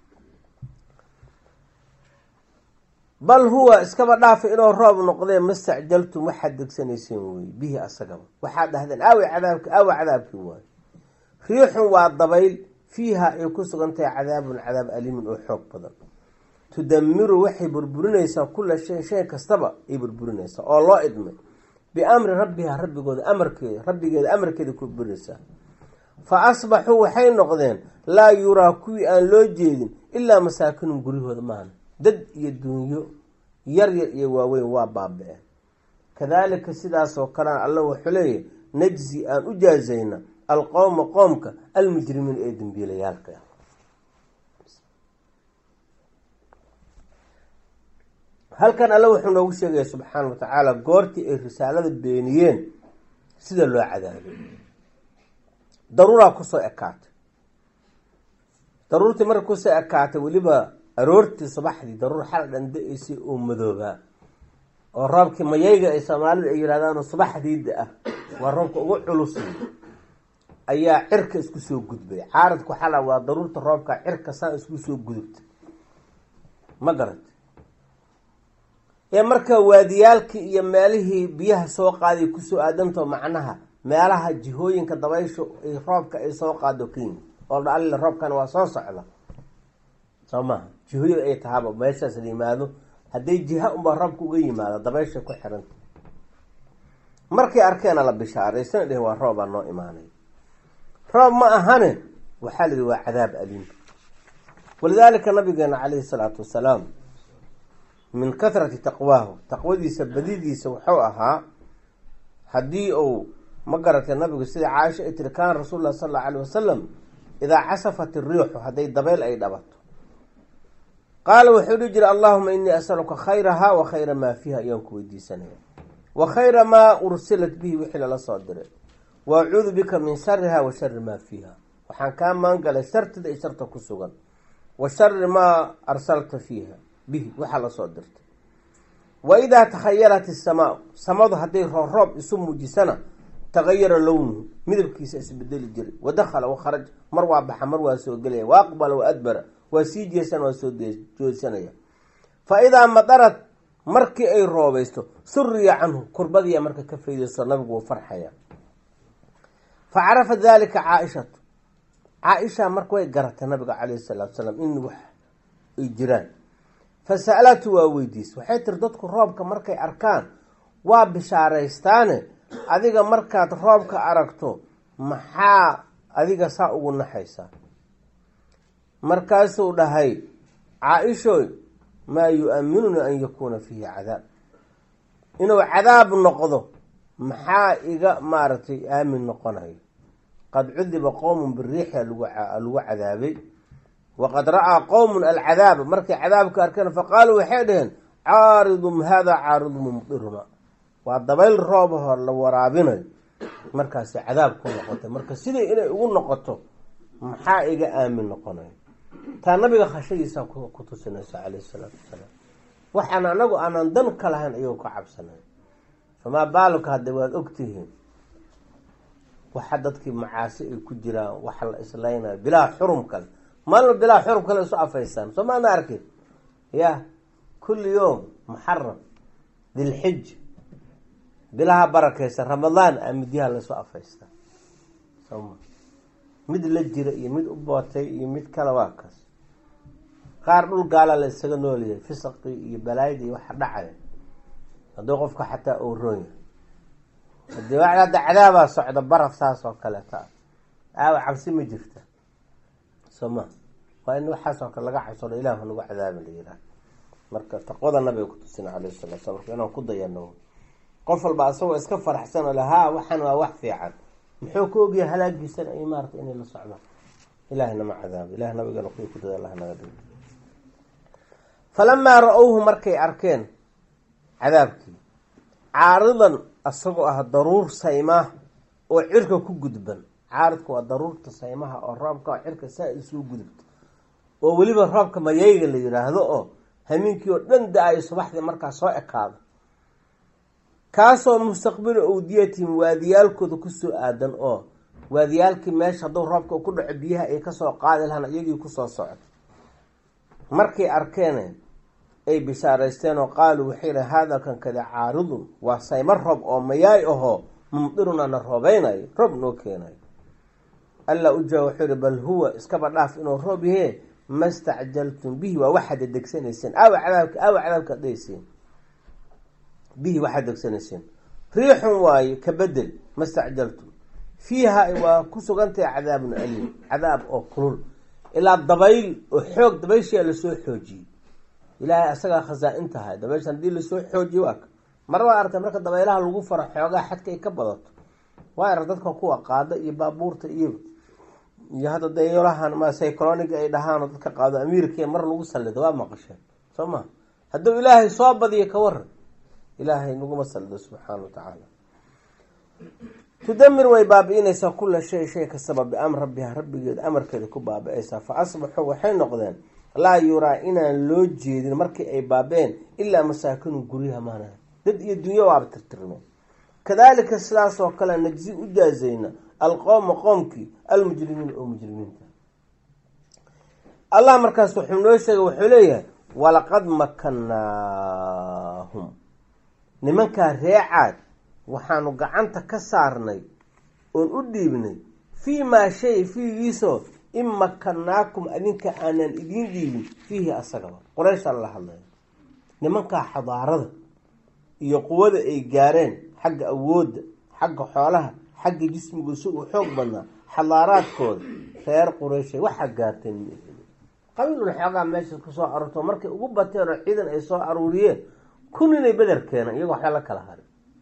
bal huwa iskaba dhaafa inuu roob noqdee mastacjaltum waxaad degsanayseen wey bihi asagaba. waxaad dhahdeen aawi cadaabki aawi cadaabkii waay. riixun waa dabayl fiiha ay ku sugan tahay cadaabun cadaab aliimin oo xoog badan. tudamiru waxay burburinaysaa kula shay shay kastaba ay burburinaysaa oo loo idmay. biamri rabbiha rabbigooda amarkeeda rabbigeeda amarkeeda ku burburinaysaa. fa asbaxuu waxay noqdeen laa yuraa kuwii aan loo jeedin ilaa masaakinum guryahooda maana. dad iyo duunyo yar yar iyo waaweyn waa baaba-een. kadaalika sidaasoo kalean alla wuxuu leeyahy najzi aan u jaazayna alqowma qoomka almujrimiin ee dembiilayaalka. halkan alla wuxuu noogu sheegaya subxaana wa tacaala goortii ay risaalada beeniyeen sida loo cadaabay. daruuraa kusoo ekaatay. daruurtii marka kusoo ekaatay weliba aroortii subaxdii daruur xal dhanda'aysay oo madoobaa oo roobkii mayayga ay soomaalida ay yihahdaanoo subaxdiida ah waa roobka ugu culus ayaa cirka isku soo gudbay. caaradku xala waa daruurta roobka cirka saan isku soo gudubta ma garat. ee marka waadiyaalkii iyo meelihii biyaha soo qaaday kusoo aadanto macnaha meelaha jihooyinka dabayshu ay roobka ay soo qaado kenya oo dha alla roobkana waa soo socda soo maha. jihooyin ay tahaaba meeshaas la yimaado, hadday jiha unbaa roobka uga yimaado dabaysha ku xiranta. markay arkeena la bishaaraysana dheh waa roobaa noo imaanay. roob ma ahane waxaa la yihi waa cadaab aliim. walidaalika nabigeena calayhi salaatu wasalaam min kahrati taqwaahu, taqwadiisa badidiisa wuxuu ahaa haddii uu ma garatay nabigu sida caaisha ay tiri kaana rasuul lah sal allau alayh wasalam idaa casafat iriixu hadday dabayl ay dhabato qaala wuxuu dhihi jiray allahuma inii asaluka khayrahaa wa khayra maa fiiha ayaan ku weydiisanaya wa khayra maa ursilat bihi wixii lala soo diray wa acuudu bika min shariha wa shari maa fiiha, waxaan kaa maangalay shartida iyo sharta ku sugan, wa shari maa arsalta fiiha bihi waxaa lasoo dirtay. wa idaa takhayarat isamaau, samadu hadday rooroob isu muujisana tagayara lownuhu midabkiisa isbedeli jiray. wa dakhala wa kharaj, mar waa baxa mar waa soo gelaya. wa aqbala wa adbara, waa sii jeesana waa soo joodsanaya. fa idaa madarad, markii ay roobaysto suriya canhu, kurbadiya marka ka faydaysto nabigu wuu farxaya. fa carafat dalika caaishatu, caaisha marka way garatay nabiga calayhi salaatu wasalaam in wax ay jiraan. fa sa'alatu waa weydiis, waxay tiri dadku roobka markay arkaan waa bishaaraystaane adiga markaad roobka aragto maxaa adiga saa ugu naxaysaa? markaasuu dhahay caa-ishooy maa yu-aminuni an yakuuna fiihi cadaab, inuu cadaab noqdo maxaa iga maaragtay aamin noqonayo. qad cudiba qowmun biriixia lagu cadaabay waqad ra'aa qowmun alcadaaba, markay cadaabka arkeen faqaaluu waxay dhaheen caaridum haadaa caaridu mumdiruna, waa dabayl roobaho la waraabinayo. markaasi cadaab ku noqotay. marka sidai inay ugu noqoto maxaa iga aamin noqonayo. taa nabiga khashadiisa ku tusinaysa calayhi salaatu wasalaam. waxaan anagu aanan dan ka lahayn ayuu ka cabsanay. famaa baaluka hadda waad ogtihiin waxa dadkii macaasi ay ku jiraan, waxa la islaynayo bilaa xurum kale, maalma bilaa xurum kale isu afaysaan soo maana arkin ya kulli yoom muxaram, dilxij, bilaha barakeysa, ramadaan a midyaha lasoo afaysta soma mid la jira iyo mid u bootay iyo mid kale waa kaas. qaar dhul gaala la isaga noolyahay, fisaqii iyo balaayadii waxa dhacaya hadduu qofka xataa uu roon yahay. hadii waa hadda cadaabaa socda baraf saas oo kaleeta aawa cabsi ma jirta soma waa in waxaas oo kale laga cabsado ilaah nagu cadaaba la yiraahdo. marka taqwada nabiga ku tusina calayhi salaatu wasalaam marka inaan ku dayano qof walba asagoo iska faraxsan oo lahaa waxaan waa wax fiican muxuu ku ogyahay halaagiisana ay maarta inay la socdaan ilaahna ma cadaabo. ilaah nabigana ku ku dada allah naga dhigo. falamaa ra-owhu markay arkeen cadaabkii caaridan asagoo ah daruur saymaa oo cirka ku gudban. caaridka waa daruurta saymaha oo roobka oo cirka saa isuu gudubto oo weliba roobka mayayga la yiraahdo oo hamiinkii oo dhan da-ayo subaxdii markaa soo ekaado, kaasoo mustaqbila awdiyatihim waadiyaalkooda kusoo aadan oo waadiyaalkii meesha hadduu roobka ku dhaco biyaha ay kasoo qaadi lahaan iyagii kusoo socdo. markay arkeen ay bishaaraysteen oo qaaluu waxay yihi haadaa kan kada caaridun waa saymo roob oo mayaay ahoo mumdiruna na roobeynayo, roob noo keenayo. alla uja wuxuu yihi bal huwa iskaba dhaaf inuu roob yahe ma stacjaltum bihi waa waxaad degsanayseen aawa cadaabka aawa cadaabka adaysiin bihi waxaad degsanayseen. riixun waayo ka bedel ma stacjaltum fiiha waa ku sugantahay cadaabun aliim, cadaab oo kulul ilaa dabayl oo xoog dabayshaa lasoo xoojiyey. ilaahay asagaa khasaa-in tahay dabaysha hadii lasoo xoojiyo waa ka mar waa artay marka dabaylaha lagu faro xoogaa xadka ay ka badato waa arag dadka kuwa qaada iyo baabuurta iyo iyo hadda dayolahan ma cycloniga ay dhahaan dadka qaado amiirka mar lagu salido waa maqasheen soo ma hadduu ilaahay soo badiyo ka waran ilaahay naguma salido subxaana wa tacaala. tudamir way baabi-inaysaa kula shay shay kastaba biamr rabbiha rabbigeeda amarkeeda ku baabi-aysaa fa asbaxuu waxay noqdeen laa yuraa inaan loo jeedin markii ay baabeen ilaa masaakinu guryaha maana dad iyo dunyo waaba tirtirmeen. kadaalika sidaas oo kale najzi u jaazayna alqowma qoomkii almujrimiin oo mujrimiinta. allah markaas wuxuu noo sheegay wuxuu leeyahay walaqad makannaahum nimankaa reecaad waxaanu gacanta ka saarnay oon u dhiibnay fii maa shay fiigiisoo in makannaakum adinka aanan idiin dhiibin fiihi asagaba. qurayshaan la hadlaya nimankaa xadaarada iyo quwada ay gaareen xagga awoodda xagga xoolaha xagga jismigoosa uu xoog badnaa xadaaraadkooda reer qurayshay waxaa gaarteen qabiilun xoogaa meesha kasoo aroorto markay ugu bateen oo ciidan ay soo aruuriyeen kun inay beder keenaan iyagoo waxba la kala harin.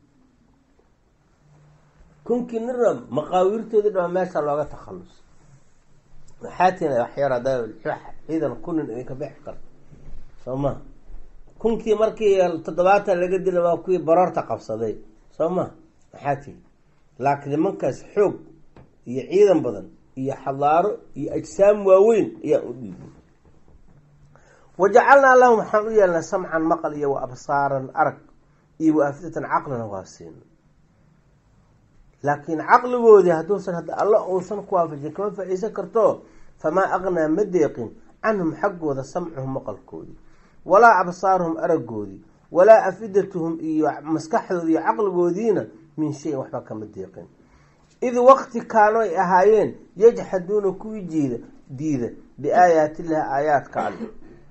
kunkii nina maqaawiirtoodii dhama meesha looga takhalus maxaatina waxyar haddaa ciidan kunin idinka bixi karto soo ma kunkii markii toddobaatan laga dila waa kuwii baroorta qabsaday soo ma maxaa tii laakiin nimankaas xoog iyo ciidan badan iyo xadaaro iyo ajsaam waaweyn ayaan u dhiibay. wajacalnaa lahum waxaan u yeelnay samcan maqal iyo wa absaaran arag iyo wa afidatan caqlina waa siin. laakiin caqligoodii hadduusan hadda alla uusan ku waafajin kama faa-iisan karto famaa aqnaa ma deeqin canhum xaggooda samcuhum maqalkoodii walaa absaaruhum aragoodii walaa afidatuhum iyo maskaxdoodi iyo caqligoodiina min shayin waxba kama deeqin. id waqti kaano ay ahaayeen yajxaduuna kuwii jiida diida biaayaatillahi aayaadka alle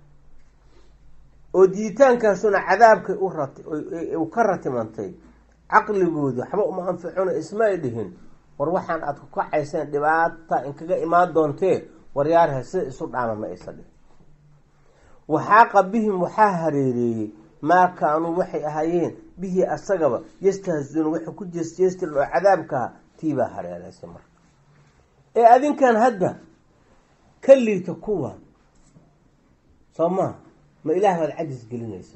oo diiditaankaasuna cadaabkay u rat u ka ratimantay caqligoodi waxba uma anficuna isma ay dhihin war waxaan aada ku kacayseen dhibaata inkaga imaan doontee waryaarha sida isu dhaama ma aysa dhihin. waxaaqa bihim waxaa hareereeyey maa kaanuu waxay ahaayeen bihi asagaba yastahziuuna waxay ku jeesjeestiran oo cadaabkaha tiibaa hareereysay marka. ee adinkan hadda ka liita kuwa soo maa ma ilaah baad cajis gelinaysaa.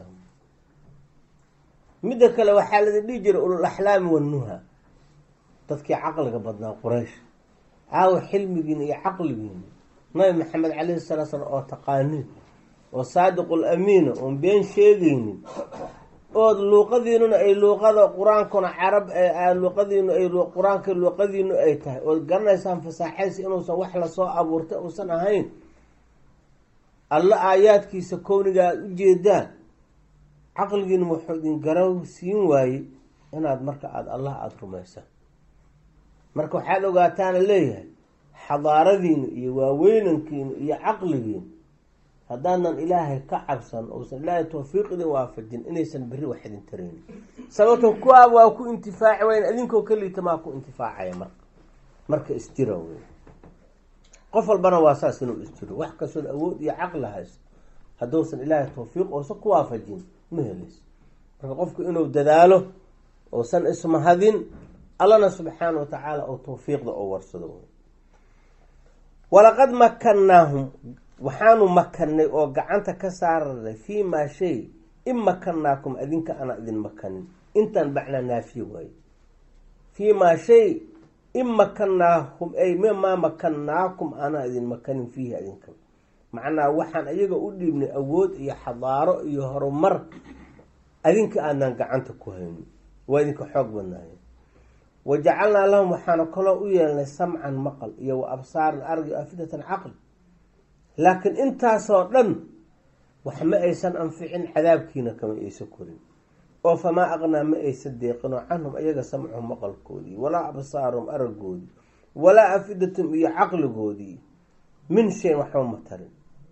midda kale waxaa ladi dhihi jiray ulul axlaami wannuha dadkii caqliga badnaa quraysh caawa xilmigiina iyo caqligiina nabi maxamed calayhi salatu slam oo taqaaniin oo saadiqul amiina oon been sheegaynin ood luuqadiinuna ay luuqada qur-aankuna carab luuqadiinu ay qur-aanka luuqadiinu ay tahay ood garanaysaan fasaaxaysi inuusan wax lasoo abuurtay uusan ahayn alla aayaadkiisa kowniga aad u jeedaan caqligiina wuxuu idin garow siin waayey inaad marka aada allah aada rumaysa. marka waxaad ogaataana leeyahay xadaaradiina iyo waaweynankiina iyo caqligiina haddaanan ilaahay ka cabsan uusan ilaahay tawfiiq idin waafajin inaysan berri wax idin taraynin. sababto kuwaa waa ku intifaaci wayn idinkoo keliita maa ku intifaacaya marka marka isjira wey. qof walbana waa saas inuu isjiro, wax kastood awood iyo caqli haysto hadduusan ilaahay tawfiiq uusan ku waafajin ma helayso. marka qofku inuu dadaalo uusan ismahadin allana subxaana watacaala oo tawfiiqda oo warsado. walaqad makannaahum waxaanu makanay oo gacanta ka saarnay fii maa shay in makannaakum adinka ana idin makanin. intaan bacnaa naafiye waaye. fii maa shay in makannaahum ay mimaa makannaakum ana idin makanin fiihi adinka. macnaa waxaan ayaga u dhiibnay awood iyo xadaaro iyo horumar adinka aanaan gacanta ku haynin, waa idinka xoog badnaaye. wajacalnaa lahum waxaana kaloo u yeelnay samcan maqal iyo wa absaaran arag iyo afidatan caql. laakiin intaasoo dhan wax ma aysan anficin, cadaabkiina kama aysan korin. oo famaa aqnaa ma aysan deeqinoo canhum ayaga samcuhum maqalkoodii walaa absaaruhum aragoodii walaa afidatum iyo caqligoodii min shayn waxba ma tarin.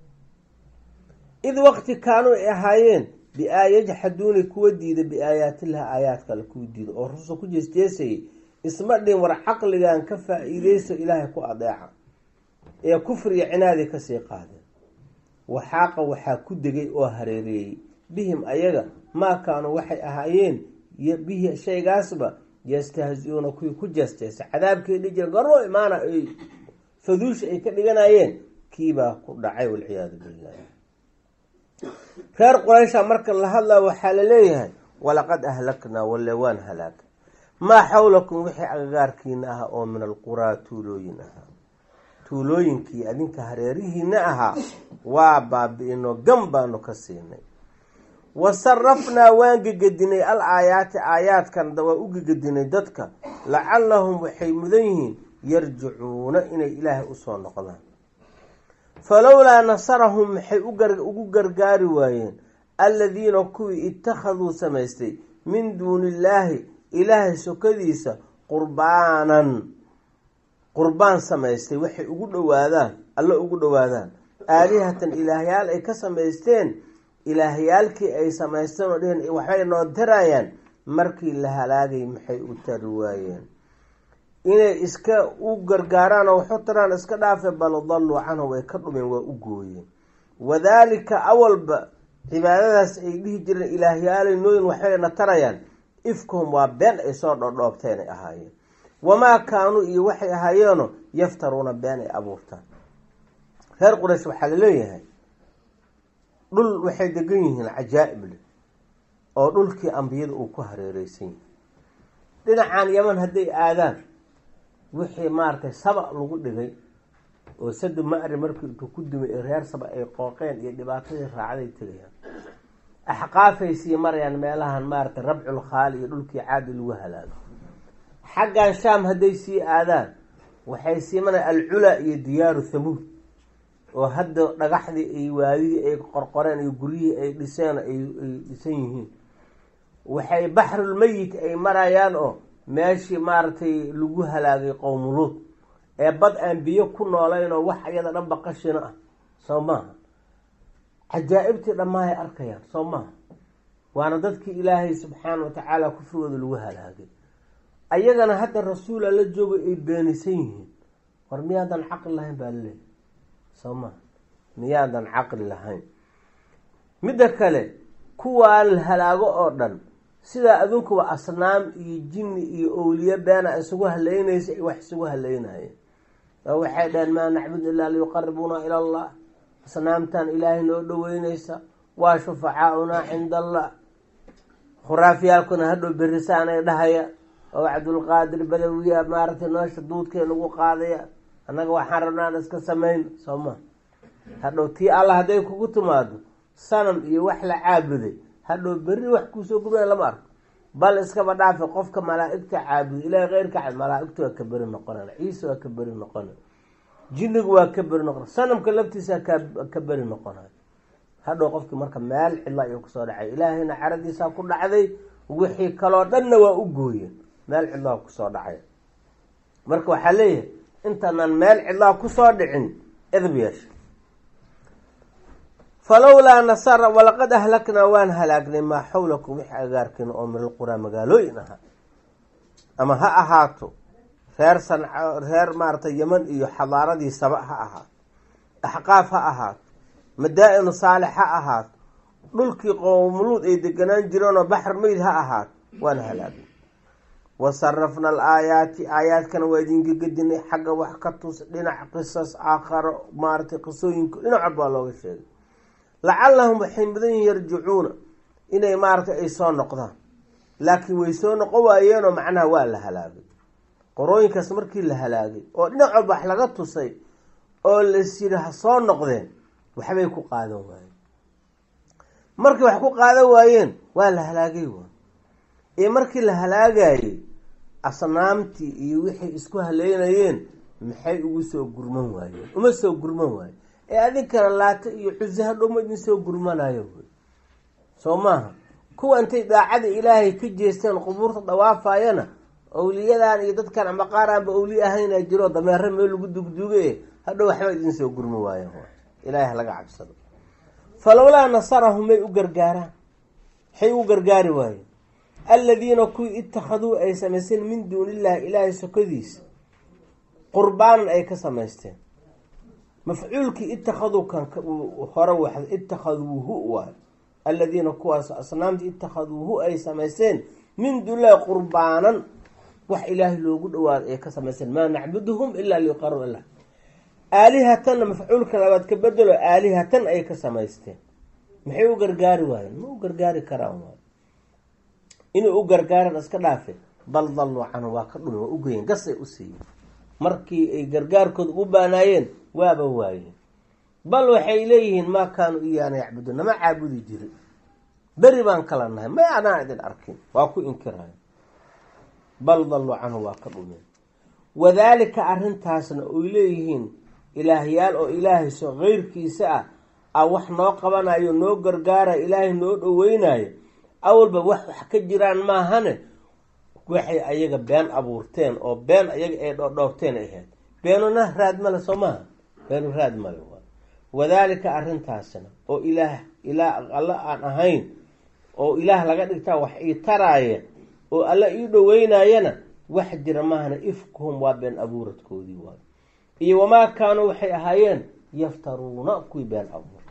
id waqti kaanuu ay ahaayeen biaa yajxaduuna kuwa diida biaayaatillahi aayaadka alle kuwa diida oo rusul ku jeesjeesayay. isma dhin war caqligan ka faa-iideyso ilaahay ku adeeca ee kufri iyo cinaaday kasii qaadeen. waxaaqa waxaa ku degay oo hareereeyey bihim ayaga maa kaanuu waxay ahaayeen bihi shaygaasba yastahzi-uuna kuwii ku jeesjeesa cadaabkay dhihi jira garoo imaana ay faduusha ay ka dhiganayeen kiibaa ku dhacay walciyaadu billaah. reer quraysha marka la hadlaa waxaa la leeyahay walaqad ahlaknaa walle waan halaag maa xawlakum wixii agagaarkiina ahaa oo min alquraa tuulooyin ahaa. tuulooyinkii adinka hareerihiina ahaa waa baabi-ino gan baanu ka siinay. wasarafnaa waan gegedinay al aayaati aayaadkan waa u gegedinay dadka lacallahum waxay mudan yihiin yarjicuuna inay ilaahay usoo noqdaan. falowlaa nasarahum maxay ugu gargaari waayeen alladiina kuwii ittakhaduu samaystay min duuni illaahi ilaahay sokadiisa qurbaanan qurbaan samaystay waxay ugu dhowaadaan alla ugu dhowaadaan aalihatan ilaahyaal ay ka samaysteen. ilaahyaalkii ay samaysteen oo dhehen waxbay noo tarayaan markii la halaagay maxay u tari waayeen inay iska u gargaaraan oo waxu taraan iska dhaafe bal dalluu canhu way ka dhumeen waa u gooyeen. wadaalika awalba cibaadadaas ay dhihi jireen ilaahyaalay nooyin waxbay na tarayaan ifkuhum waa been ay soo dhodhoobteen ay ahaayeen. wamaa kaanuu iyo waxay ahaayeeno yaftaruuna been ay abuurtaan. reer quraysh waxaa la leeyahay dhul waxay degan yihiin cajaa'ib leh oo dhulkii ambiyada uu ku hareereysan yahay. dhinacan yaman hadday aadaan wixii maaragtay saba lagu dhigay oo sadu macri markii intuu ku dumay ee reer saba ay qooqeen iyo dhibaatadii raacday tegayaan. axqaafay sii marayaan meelahan maaragtay rabcul khaali iyo dhulkii caadi lagu halaago. xaggan shaam hadday sii aadaan waxay sii marayaan alculaa iyo diyaaru thamuud oo hadda dhagaxdii ay waadigii ay qorqoreen iyo guryihii ay dhiseen ay dhisan yihiin. waxay baxrulmeyit ay marayaan oo meeshii maaragtay lagu halaagay qowmuluud ee bad aan biyo ku noolayn oo wax iyada dhanba qashina ah soo maaha. cajaa'ibtii dhammaanay arkayaan soo maaha. waana dadkii ilaahay subxaana watacaala kufrigooda lagu halaagay. ayagana hadda rasuula la joogo ay beenisan yihiin. war miyaadan caqli lahayn baa laleeyahy soo maaha. miyaadan caqli lahayn. midda kale kuwaan halaago oo dhan sidaa adunkuba asnaam iyo jinni iyo owliye beena isugu haleynaysa ay wax isugu haleynayeen. oo waxay dhaheen maa nacbudu ilaa liyuqaribuuna ila allah. asnaamtan ilaahay noo dhaweynaysa waa shufacaaunaa cinda allah. khuraafiyaalkuna hadhow berisaanay dhahaya oo cabdulqaadir badawiya maaragtay noosha duudkay nagu qaadaya annaga waxaan rabnaa an iska samayno soo maa. hadhow tii allah hadday kugu timaado sanam iyo wax la caabuday hadhow berri wax kuusoo gubana lama arko. bal iskaba dhaafe qofka malaa-igta caabuday ilaahay keyrka cad malaa-igtu waa ka beri noqonana, ciise waa ka beri noqona, jinnigu waa ka beri noqona, sanamka laftiisa ka ka beri noqonayo. hadhow qofkii marka meel cidla ayuu kusoo dhacay ilaahayna caradiisaa ku dhacday wixii kaloo dhanna waa u gooyeen meel cidlaa kusoo dhacay marka waxaa leeyahay intaanaan meel cidlaa kusoo dhicin edab yeesha falowlaa nasara walaqad ahlaknaa waan halaagnay maa xawlakum wixii agaarkiina oo min alquraa magaalooyin ahaa ama ha ahaato reer sanca reer maaragtay yeman iyo xadaaradii saba ha ahaato axqaaf ha ahaato madaa-inu saalix ha ahaato dhulkii qowmuluud ay deganaan jireen oo baxr meyd ha ahaato waan halaagnay wasarafna al aayaati aayaadkana waa idinka gedinay xagga wax ka tus dhinac qisas aakharo maaragtay qisooyinku dhinac baa looga sheegay lacallahum waxay mudan yihin yarjicuuna inay maaragtay ay soo noqdaan laakiin way soo noqon waayeenoo macnaha waa la halaagay qorooyinkaas markii la halaagay oo dhinac walba wax laga tusay oo las yidhi ha soo noqdeen waxbay ku qaadan waayeen markii wax ku qaadan waayeen waa la halaagay waa ee markii la halaagayey asnaamtii iyo wixii isku haleynayeen maxay ugu soo gurman waayeen uma soo gurman waayen ee adinkana laata iyo cusi hadhow ma idin soo gurmanayo soo maaha kuwa intay daacada ilaahay ka jeesteen qubuurta dawaafayana awliyadan iyo dadkan ama qaaraanba awliye ahaynaa jiro dameero meel lagu dugduge hadhow waxba idin soo gurmi waayen ilaahay laga cabsado falowlaa nasarahum may u gargaaraan waxay u gargaari waayeen aladiina kuwii ittakhaduu ay samaysteen min duuni illaahi ilaahay sokadiisa qurbaanan ay ka samaysteen mafcuulkii ittakhaduu kan hore wax ittakhaduuhu waay aladiina kuwaas asnaamtii ittakhaduuhu ay samaysteen min duuni illaahi qurbaanan wax ilaahay loogu dhawaado ay ka samaysteen maa nacbuduhum ilaa liqaru ilah aalihatanna mafcuulka labaad ka bedelo aalihatan ay ka samaysteen maxay u gargaari waayeen ma u gargaari karaan waay inay u gargaaran iska dhaafe bal dalluu canhu waa ka dhumi waa u goyeen gasay u siiyeen markii ay gargaarkooda u baanaayeen waaba waayeen bal waxay leeyihiin maa kaanuu iyaana yacbuduun nama caabudi jiri beri baan kala nahay may anaa idin arkin waa ku inkirayo bal dalluu canhu waa ka dhumeen wadaalika arrintaasna oy leeyihiin ilaahyaal oo ilaahayso keyrkiisa ah a wax noo qabanayo noo gargaarayo ilaahay noo dhoweynayo awalba wax wax ka jiraan maahane waxay ayaga been abuurteen oo been ayaga ay dhoodhoorteen ay ahayd beenuna raad male soo maaha beenu raad male wadaalika arrintaasna oo ilaah ilaah alla aan ahayn oo ilaah laga dhigtaa wax ii taraaya oo alla ii dhoweynayana wax jira maahana ifkuhum waa been abuuradkoodii waay iyo wamaa kaanuu waxay ahaayeen yaftaruuna kuwii been abuur